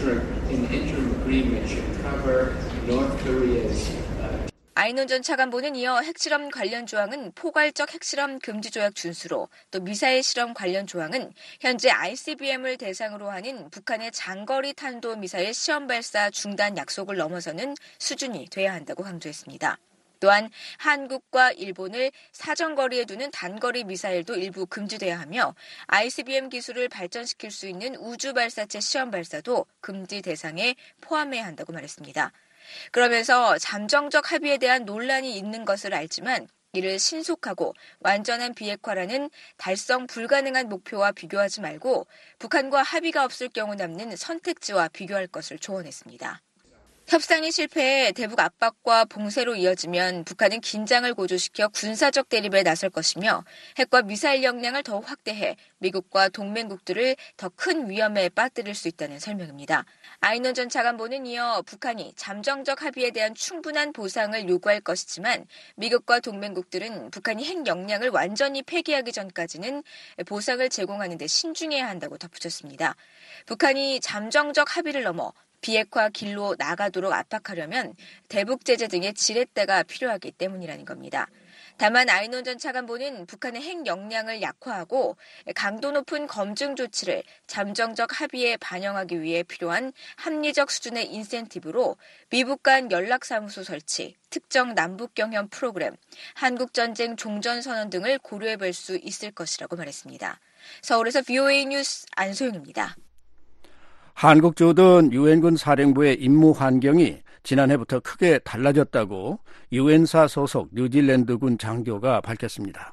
아인혼 전 차관보는 이어 핵실험 관련 조항은 포괄적 핵실험 금지 조약 준수로 또 미사일 실험 관련 조항은 현재 아이씨비엠을 대상으로 하는 북한의 장거리 탄도 미사일 시험 발사 중단 약속을 넘어서는 수준이 돼야 한다고 강조했습니다. 또한 한국과 일본을 사정거리에 두는 단거리 미사일도 일부 금지돼야 하며 아이씨비엠 기술을 발전시킬 수 있는 우주 발사체 시험 발사도 금지 대상에 포함해야 한다고 말했습니다. 그러면서 잠정적 합의에 대한 논란이 있는 것을 알지만 이를 신속하고 완전한 비핵화라는 달성 불가능한 목표와 비교하지 말고 북한과 합의가 없을 경우 남는 선택지와 비교할 것을 조언했습니다. 협상이 실패해 대북 압박과 봉쇄로 이어지면 북한은 긴장을 고조시켜 군사적 대립에 나설 것이며 핵과 미사일 역량을 더욱 확대해 미국과 동맹국들을 더 큰 위험에 빠뜨릴 수 있다는 설명입니다. 아인혼 전 차관보는 이어 북한이 잠정적 합의에 대한 충분한 보상을 요구할 것이지만 미국과 동맹국들은 북한이 핵 역량을 완전히 폐기하기 전까지는 보상을 제공하는 데 신중해야 한다고 덧붙였습니다. 북한이 잠정적 합의를 넘어 비핵화 길로 나가도록 압박하려면 대북 제재 등의 지렛대가 필요하기 때문이라는 겁니다. 다만 아인혼 전 차관보는 북한의 핵 역량을 약화하고 강도 높은 검증 조치를 잠정적 합의에 반영하기 위해 필요한 합리적 수준의 인센티브로 미북 간 연락사무소 설치, 특정 남북 경협 프로그램, 한국전쟁 종전선언 등을 고려해 볼 수 있을 것이라고 말했습니다. 서울에서 브이오에이 뉴스 안소영입니다. 한국 조던 유엔군 사령부의 임무 환경이 지난해부터 크게 달라졌다고 유엔사 소속 뉴질랜드군 장교가 밝혔습니다.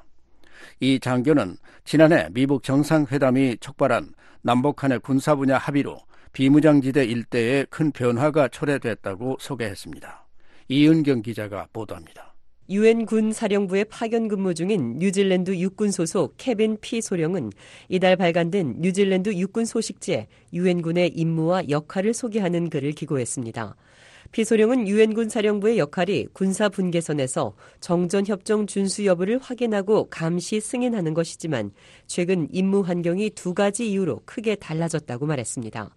이 장교는 지난해 미북 정상회담이 촉발한 남북 한의 군사 분야 합의로 비무장지대 일대에 큰 변화가 초래됐다고 소개했습니다. 이은경 기자가 보도합니다. 유엔군 사령부에 파견 근무 중인 뉴질랜드 육군 소속 케빈 피 소령은 이달 발간된 뉴질랜드 육군 소식지에 유엔군의 임무와 역할을 소개하는 글을 기고했습니다. 피 소령은 유엔군 사령부의 역할이 군사 분계선에서 정전협정 준수 여부를 확인하고 감시 승인하는 것이지만 최근 임무 환경이 두 가지 이유로 크게 달라졌다고 말했습니다.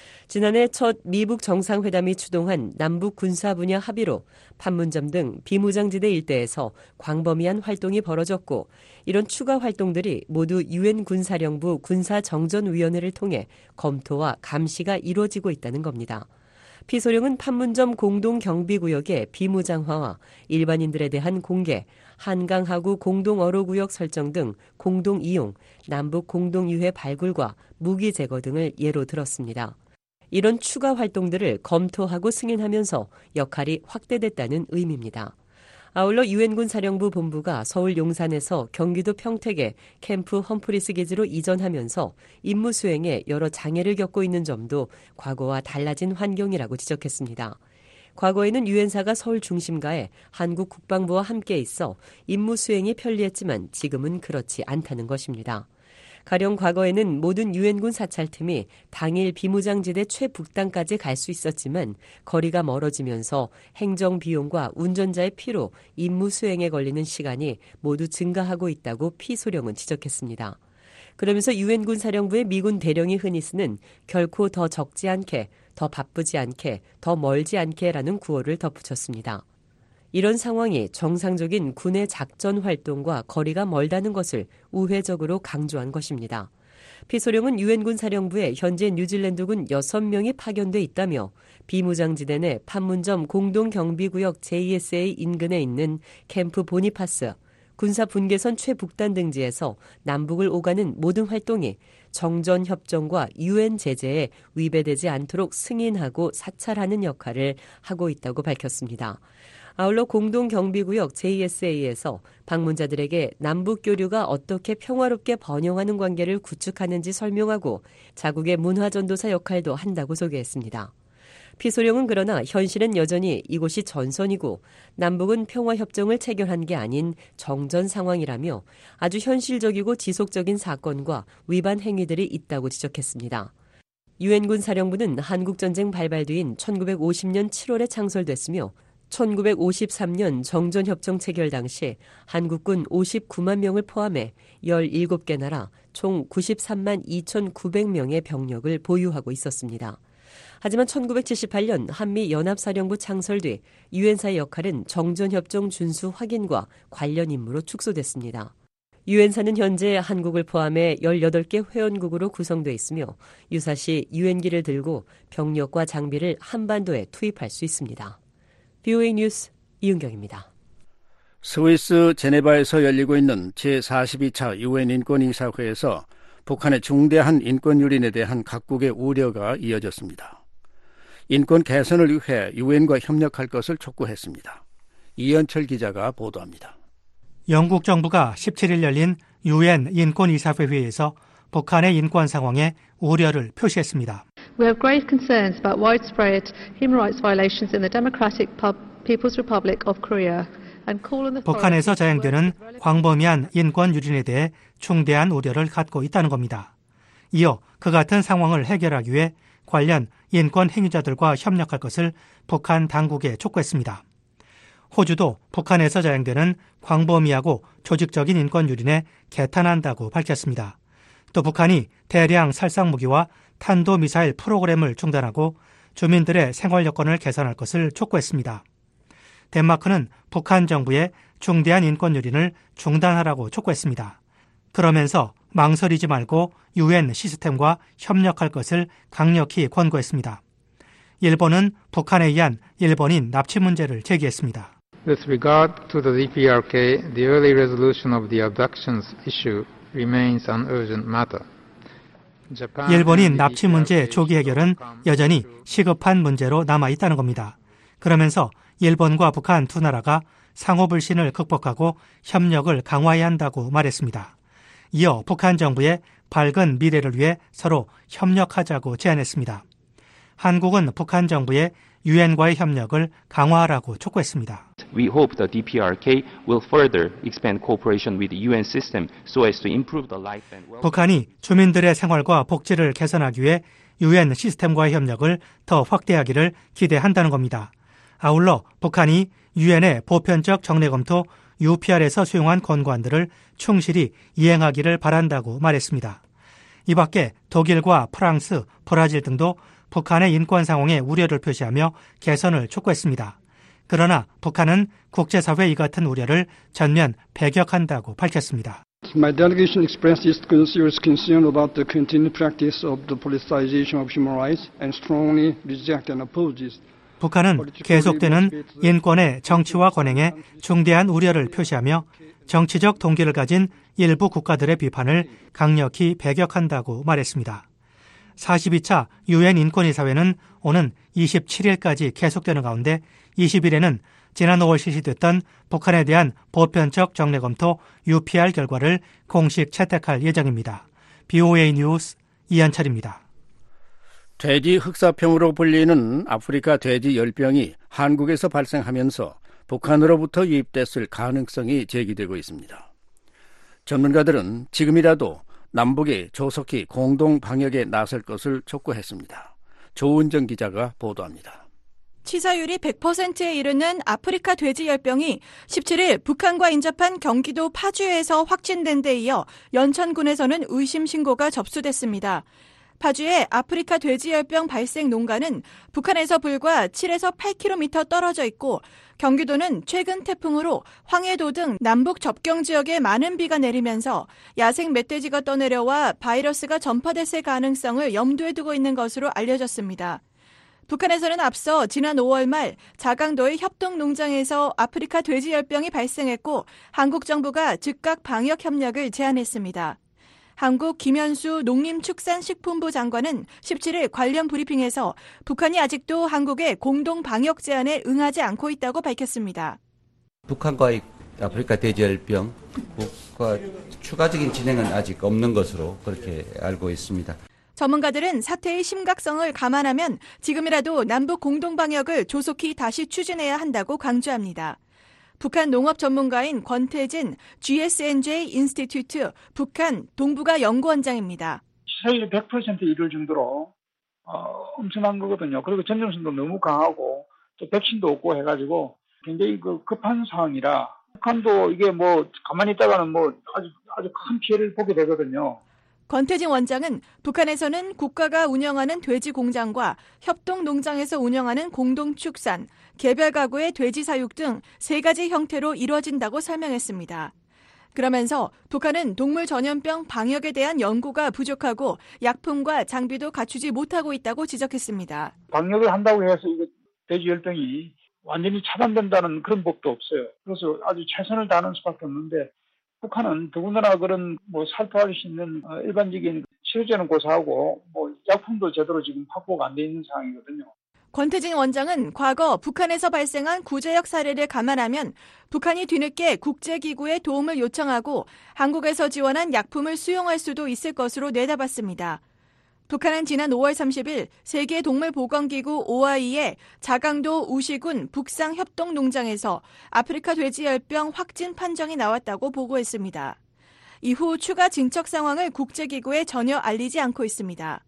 지난해 첫 미북 정상회담이 추동한 남북 군사 분야 합의로 판문점 등 비무장지대 일대에서 광범위한 활동이 벌어졌고 이런 추가 활동들이 모두 유엔 군사령부 군사정전위원회를 통해 검토와 감시가 이루어지고 있다는 겁니다. 피 소령은 판문점 공동경비구역의 비무장화와 일반인들에 대한 공개, 한강하구 공동어로구역 설정 등 공동이용, 남북 공동유해 발굴과 무기 제거 등을 예로 들었습니다. 이런 추가 활동들을 검토하고 승인하면서 역할이 확대됐다는 의미입니다. 아울러 유엔군 사령부 본부가 서울 용산에서 경기도 평택에 캠프 험프리스 기지로 이전하면서 임무 수행에 여러 장애를 겪고 있는 점도 과거와 달라진 환경이라고 지적했습니다. 과거에는 유엔사가 서울 중심가에 한국 국방부와 함께 있어 임무 수행이 편리했지만 지금은 그렇지 않다는 것입니다. 가령 과거에는 모든 유엔군 사찰팀이 당일 비무장지대 최북단까지 갈 수 있었지만 거리가 멀어지면서 행정 비용과 운전자의 피로 임무 수행에 걸리는 시간이 모두 증가하고 있다고 피 소령은 지적했습니다. 그러면서 유엔군 사령부의 미군 대령이 흔히 쓰는 결코 더 적지 않게, 더 바쁘지 않게, 더 멀지 않게라는 구호를 덧붙였습니다. 이런 상황이 정상적인 군의 작전 활동과 거리가 멀다는 것을 우회적으로 강조한 것입니다. 피 소령은 유엔군 사령부에 현재 뉴질랜드군 여섯 명이 파견돼 있다며 비무장지대 내 판문점 공동경비구역 제이에스에이 인근에 있는 캠프 보니파스, 군사분계선 최북단 등지에서 남북을 오가는 모든 활동이 정전협정과 유엔 제재에 위배되지 않도록 승인하고 사찰하는 역할을 하고 있다고 밝혔습니다. 아울러 공동경비구역 제이에스에이에서 방문자들에게 남북교류가 어떻게 평화롭게 번영하는 관계를 구축하는지 설명하고 자국의 문화전도사 역할도 한다고 소개했습니다. 피 소령은 그러나 현실은 여전히 이곳이 전선이고 남북은 평화협정을 체결한 게 아닌 정전 상황이라며 아주 현실적이고 지속적인 사건과 위반 행위들이 있다고 지적했습니다. 유엔군 사령부는 한국전쟁 발발 뒤인 천구백오십 년 칠월에 창설됐으며 천구백오십삼 년 정전협정 체결 당시 한국군 오십구만 명을 포함해 열일곱 개 나라 총 구십삼만 이천구백 명의 병력을 보유하고 있었습니다. 하지만 천구백칠십팔 년 한미연합사령부 창설 뒤 유엔사의 역할은 정전협정 준수 확인과 관련 임무로 축소됐습니다. 유엔사는 현재 한국을 포함해 열여덟 개 회원국으로 구성돼 있으며 유사시 유엔기를 들고 병력과 장비를 한반도에 투입할 수 있습니다. 비오에이 뉴스 이은경입니다. 스위스 제네바에서 열리고 있는 제사십이 차 유엔 인권이사회에서 북한의 중대한 인권 유린에 대한 각국의 우려가 이어졌습니다. 인권 개선을 위해 유엔과 협력할 것을 촉구했습니다. 이현철 기자가 보도합니다. 영국 정부가 십칠 일 열린 유엔 인권이사회 회의에서 북한의 인권 상황에 우려를 표시했습니다. We have grave concerns about widespread human rights violations in the Democratic People's Republic of Korea. 북한에서 자행되는 광범위한 인권 유린에 대해 중대한 우려를 갖고 있다는 겁니다. 이어 그 같은 상황을 해결하기 위해 관련 인권 행위자들과 협력할 것을 북한 당국에 촉구했습니다. 호주도 북한에서 자행되는 광범위하고 조직적인 인권 유린에 개탄한다고 밝혔습니다. 또 북한이 대량 살상 무기와 탄도미사일 프로그램을 중단하고 주민들의 생활 여건을 개선할 것을 촉구했습니다. 덴마크는 북한 정부의 중대한 인권 유린을 중단하라고 촉구했습니다. 그러면서 망설이지 말고 유엔 시스템과 협력할 것을 강력히 권고했습니다. 일본은 북한에 의한 일본인 납치 문제를 제기했습니다. With regard to the 디피아르케이, the early resolution of the abductions issue remains an urgent matter. 일본인 납치 문제 조기 해결은 여전히 시급한 문제로 남아있다는 겁니다. 그러면서 일본과 북한 두 나라가 상호불신을 극복하고 협력을 강화해야 한다고 말했습니다. 이어 북한 정부의 밝은 미래를 위해 서로 협력하자고 제안했습니다. 한국은 북한 정부의 유엔과의 협력을 강화하라고 촉구했습니다. We hope the 디피아르케이 will further expand cooperation with the 유엔 system so as to improve the life and welfare. 북한이 주민들의 생활과 복지를 개선하기 위해 유엔 시스템과의 협력을 더 확대하기를 기대한다는 겁니다. 아울러 북한이 유엔의 보편적 정례 검토 유피알에서 수용한 권고안들을 충실히 이행하기를 바란다고 말했습니다. 이 밖에 독일과 프랑스, 브라질 등도 북한의 인권 상황에 우려를 표시하며 개선을 촉구했습니다. 그러나 북한은 국제사회 이 같은 우려를 전면 배격한다고 밝혔습니다. My delegation expressed its serious concern about the continued practice of the politicization of human rights and strongly reject and opposes. 북한은 계속되는 인권의 정치화 관행에 중대한 우려를 표시하며 정치적 동기를 가진 일부 국가들의 비판을 강력히 배격한다고 말했습니다. 사십이 차 유엔 인권이사회는 오는 이십칠 일까지 계속되는 가운데 이십 일에는 지난 오월 실시됐던 북한에 대한 보편적 정례 검토 유피알 결과를 공식 채택할 예정입니다. 비오에이 뉴스 이한철입니다. 돼지 흑사병으로 불리는 아프리카 돼지 열병이 한국에서 발생하면서 북한으로부터 유입됐을 가능성이 제기되고 있습니다. 전문가들은 지금이라도 남북이 조속히 공동 방역에 나설 것을 촉구했습니다. 조은정 기자가 보도합니다. 치사율이 백 퍼센트에 이르는 아프리카 돼지 열병이 십칠 일 북한과 인접한 경기도 파주에서 확진된 데 이어 연천군에서는 의심 신고가 접수됐습니다. 파주의 아프리카 돼지열병 발생 농가는 북한에서 불과 칠에서 팔 킬로미터 떨어져 있고 경기도는 최근 태풍으로 황해도 등 남북 접경 지역에 많은 비가 내리면서 야생 멧돼지가 떠내려와 바이러스가 전파됐을 가능성을 염두에 두고 있는 것으로 알려졌습니다. 북한에서는 앞서 지난 오월 말 자강도의 협동농장에서 아프리카 돼지열병이 발생했고 한국 정부가 즉각 방역 협력을 제안했습니다. 한국 김현수 농림축산식품부 장관은 십칠 일 관련 브리핑에서 북한이 아직도 한국의 공동 방역 제안에 응하지 않고 있다고 밝혔습니다. 북한과의 아프리카 돼지열병과 추가적인 진행은 아직 없는 것으로 그렇게 알고 있습니다. 전문가들은 사태의 심각성을 감안하면 지금이라도 남북 공동 방역을 조속히 다시 추진해야 한다고 강조합니다. 북한 농업 전문가인 권태진 지에스엔제이 인스티튜트 북한 동북아 연구원장입니다. 치사율이 백 퍼센트 이를 정도로 어, 엄청난 거거든요. 그리고 전염성도 너무 강하고 또 백신도 없고 해가지고 굉장히 그 급한 상황이라 북한도 이게 뭐 가만히 있다가는 뭐 아주 아주 큰 피해를 보게 되거든요. 권태진 원장은 북한에서는 국가가 운영하는 돼지 공장과 협동 농장에서 운영하는 공동 축산, 개별 가구의 돼지 사육 등 세 가지 형태로 이루어진다고 설명했습니다. 그러면서 북한은 동물 전염병 방역에 대한 연구가 부족하고 약품과 장비도 갖추지 못하고 있다고 지적했습니다. 방역을 한다고 해서 이거 돼지 열병이 완전히 차단된다는 그런 법도 없어요. 그래서 아주 최선을 다하는 수밖에 없는데 북한은 더군다나 그런 뭐 살포할 수 있는 일반적인 치료제는 고사하고 뭐 약품도 제대로 지금 확보가 안 돼 있는 상황이거든요. 권태진 원장은 과거 북한에서 발생한 구제역 사례를 감안하면 북한이 뒤늦게 국제기구에 도움을 요청하고 한국에서 지원한 약품을 수용할 수도 있을 것으로 내다봤습니다. 북한은 지난 오월 삼십일 세계동물보건기구 오아이의 자강도 우시군 북상협동농장에서 아프리카 돼지열병 확진 판정이 나왔다고 보고했습니다. 이후 추가 진척 상황을 국제기구에 전혀 알리지 않고 있습니다.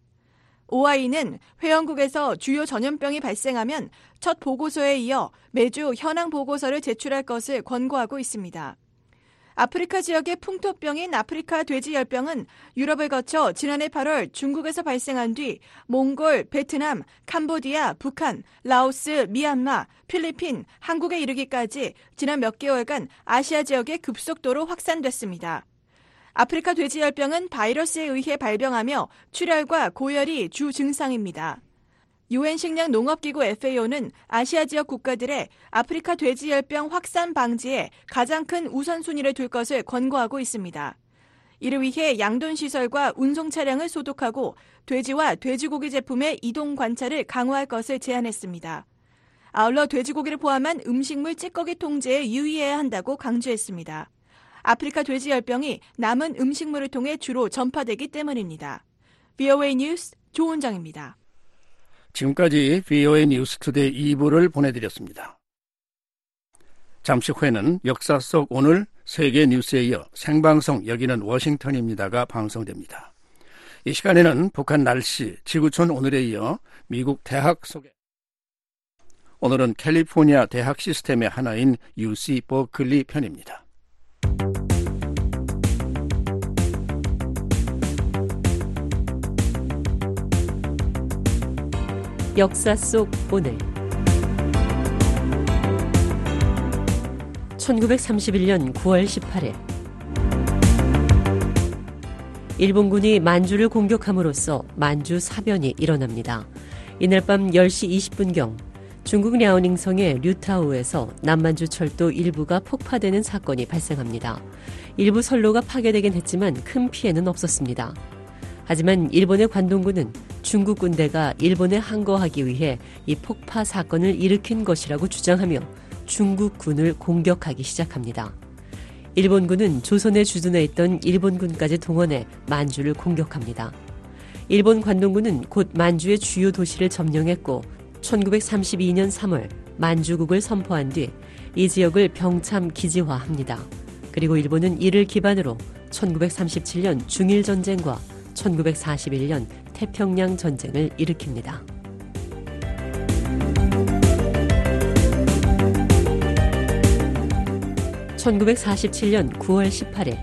오아이는 회원국에서 주요 전염병이 발생하면 첫 보고서에 이어 매주 현황 보고서를 제출할 것을 권고하고 있습니다. 아프리카 지역의 풍토병인 아프리카 돼지열병은 유럽을 거쳐 지난해 팔월 중국에서 발생한 뒤 몽골, 베트남, 캄보디아, 북한, 라오스, 미얀마, 필리핀, 한국에 이르기까지 지난 몇 개월간 아시아 지역에 급속도로 확산됐습니다. 아프리카 돼지열병은 바이러스에 의해 발병하며 출혈과 고열이 주 증상입니다. 유엔 식량농업기구 에프에이오는 아시아 지역 국가들의 아프리카 돼지열병 확산 방지에 가장 큰 우선순위를 둘 것을 권고하고 있습니다. 이를 위해 양돈시설과 운송 차량을 소독하고 돼지와 돼지고기 제품의 이동 관찰을 강화할 것을 제안했습니다. 아울러 돼지고기를 포함한 음식물 찌꺼기 통제에 유의해야 한다고 강조했습니다. 아프리카 돼지열병이 남은 음식물을 통해 주로 전파되기 때문입니다. 브이오에이 뉴스 조은정입니다. 지금까지 브이오에이 뉴스 투데이 이 부를 보내드렸습니다. 잠시 후에는 역사 속 오늘 세계 뉴스에 이어 생방송 여기는 워싱턴입니다가 방송됩니다. 이 시간에는 북한 날씨, 지구촌 오늘에 이어 미국 대학 소개. 오늘은 캘리포니아 대학 시스템의 하나인 유씨 버클리 편입니다. 역사 속 오늘 천구백삼십일 년 구월 십팔일 일본군이 만주를 공격함으로써 만주 사변이 일어납니다. 이날 밤 열 시 이십 분경 중국 랴오닝성의 류타우에서 남만주 철도 일부가 폭파되는 사건이 발생합니다. 일부 선로가 파괴되긴 했지만 큰 피해는 없었습니다. 하지만 일본의 관동군은 중국 군대가 일본에 항거하기 위해 이 폭파 사건을 일으킨 것이라고 주장하며 중국군을 공격하기 시작합니다. 일본군은 조선에 주둔해 있던 일본군까지 동원해 만주를 공격합니다. 일본 관동군은 곧 만주의 주요 도시를 점령했고 천구백삼십이 년 삼월 만주국을 선포한 뒤 이 지역을 병참 기지화합니다. 그리고 일본은 이를 기반으로 천구백삼십칠 년 중일전쟁과 천구백사십일 년 태평양 전쟁을 일으킵니다. 천구백사십칠 년 구월 십팔일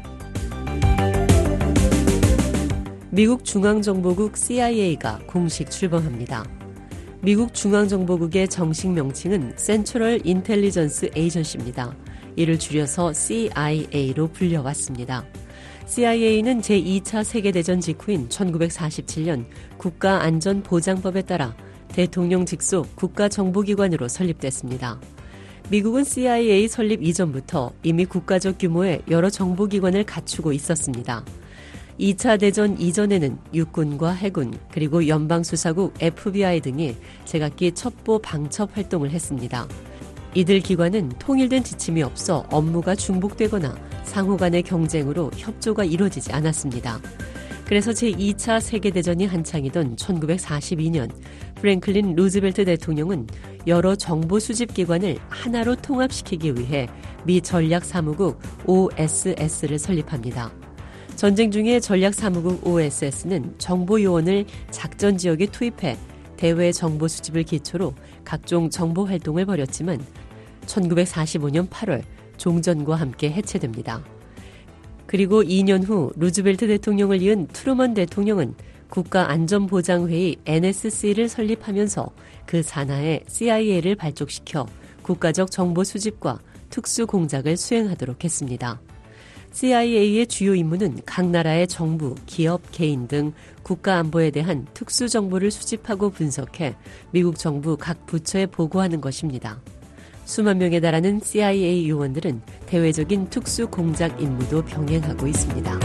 미국 중앙정보국 씨아이에이가 공식 출범합니다. 미국 중앙정보국의 정식 명칭은 Central Intelligence Agency입니다. 이를 줄여서 씨아이에이로 불려왔습니다. 씨아이에이는 제이 차 세계대전 직후인 천구백사십칠 년 국가안전보장법에 따라 대통령 직속 국가정보기관으로 설립됐습니다. 미국은 씨아이에이 설립 이전부터 이미 국가적 규모의 여러 정보기관을 갖추고 있었습니다. 이 차 대전 이전에는 육군과 해군 그리고 연방수사국 에프비아이 등이 제각기 첩보 방첩 활동을 했습니다. 이들 기관은 통일된 지침이 없어 업무가 중복되거나 상호 간의 경쟁으로 협조가 이루어지지 않았습니다. 그래서 제이 차 세계대전이 한창이던 천구백사십이 년 프랭클린 루즈벨트 대통령은 여러 정보 수집 기관을 하나로 통합시키기 위해 미 전략사무국 오에스에스를 설립합니다. 전쟁 중에 전략사무국 오에스에스는 정보요원을 작전 지역에 투입해 대외 정보 수집을 기초로 각종 정보 활동을 벌였지만 천구백사십오 년 팔월 종전과 함께 해체됩니다. 그리고 이 년 후 루즈벨트 대통령을 이은 트루먼 대통령은 국가안전보장회의 엔에스씨를 설립하면서 그 산하에 씨아이에이를 발족시켜 국가적 정보 수집과 특수 공작을 수행하도록 했습니다. 씨아이에이의 주요 임무는 각 나라의 정부, 기업, 개인 등 국가 안보에 대한 특수 정보를 수집하고 분석해 미국 정부 각 부처에 보고하는 것입니다. 수만 명에 달하는 씨아이에이 요원들은 대외적인 특수 공작 임무도 병행하고 있습니다.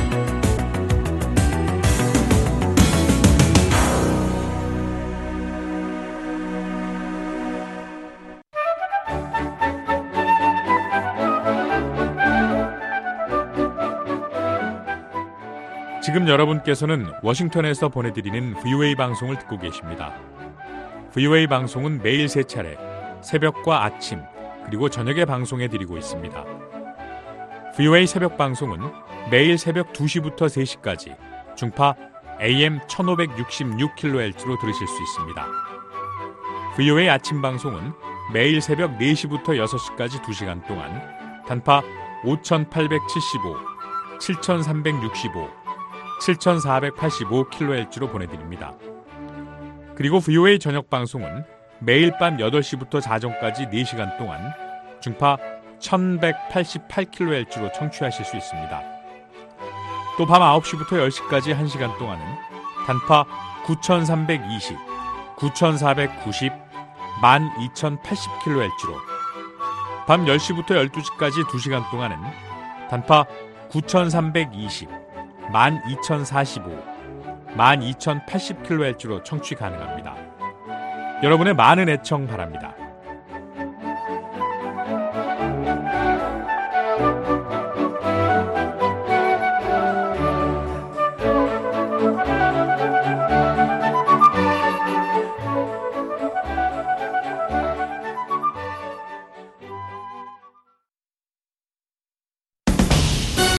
지금 여러분께서는 워싱턴에서 보내드리는 브이오에이 방송을 듣고 계십니다. 브이오에이 방송은 매일 세 차례 새벽과 아침 그리고 저녁에 방송해드리고 있습니다. 브이오에이 새벽 방송은 매일 새벽 두 시부터 세 시까지 중파 에이엠 천오백육십육 킬로헤르츠로 들으실 수 있습니다. 브이오에이 아침 방송은 매일 새벽 네 시부터 여섯 시까지 두 시간 동안 단파 오천팔백칠십오, 칠천삼백육십오, 칠천사백팔십오 킬로헤르츠로 보내드립니다. 그리고 브이오에이 저녁 방송은 매일 밤 여덟 시부터 자정까지 네 시간 동안 중파 천백팔십팔 킬로헤르츠로 청취하실 수 있습니다. 또 밤 아홉 시부터 열 시까지 한 시간 동안은 단파 구천삼백이십, 구천사백구십, 만 이천팔십 킬로헤르츠로 밤 열 시부터 열두 시까지 두 시간 동안은 단파 구천삼백이십, 만 이천사십오, 만 이천팔십 킬로헤르츠로 청취 가능합니다. 여러분의 많은 애청 바랍니다.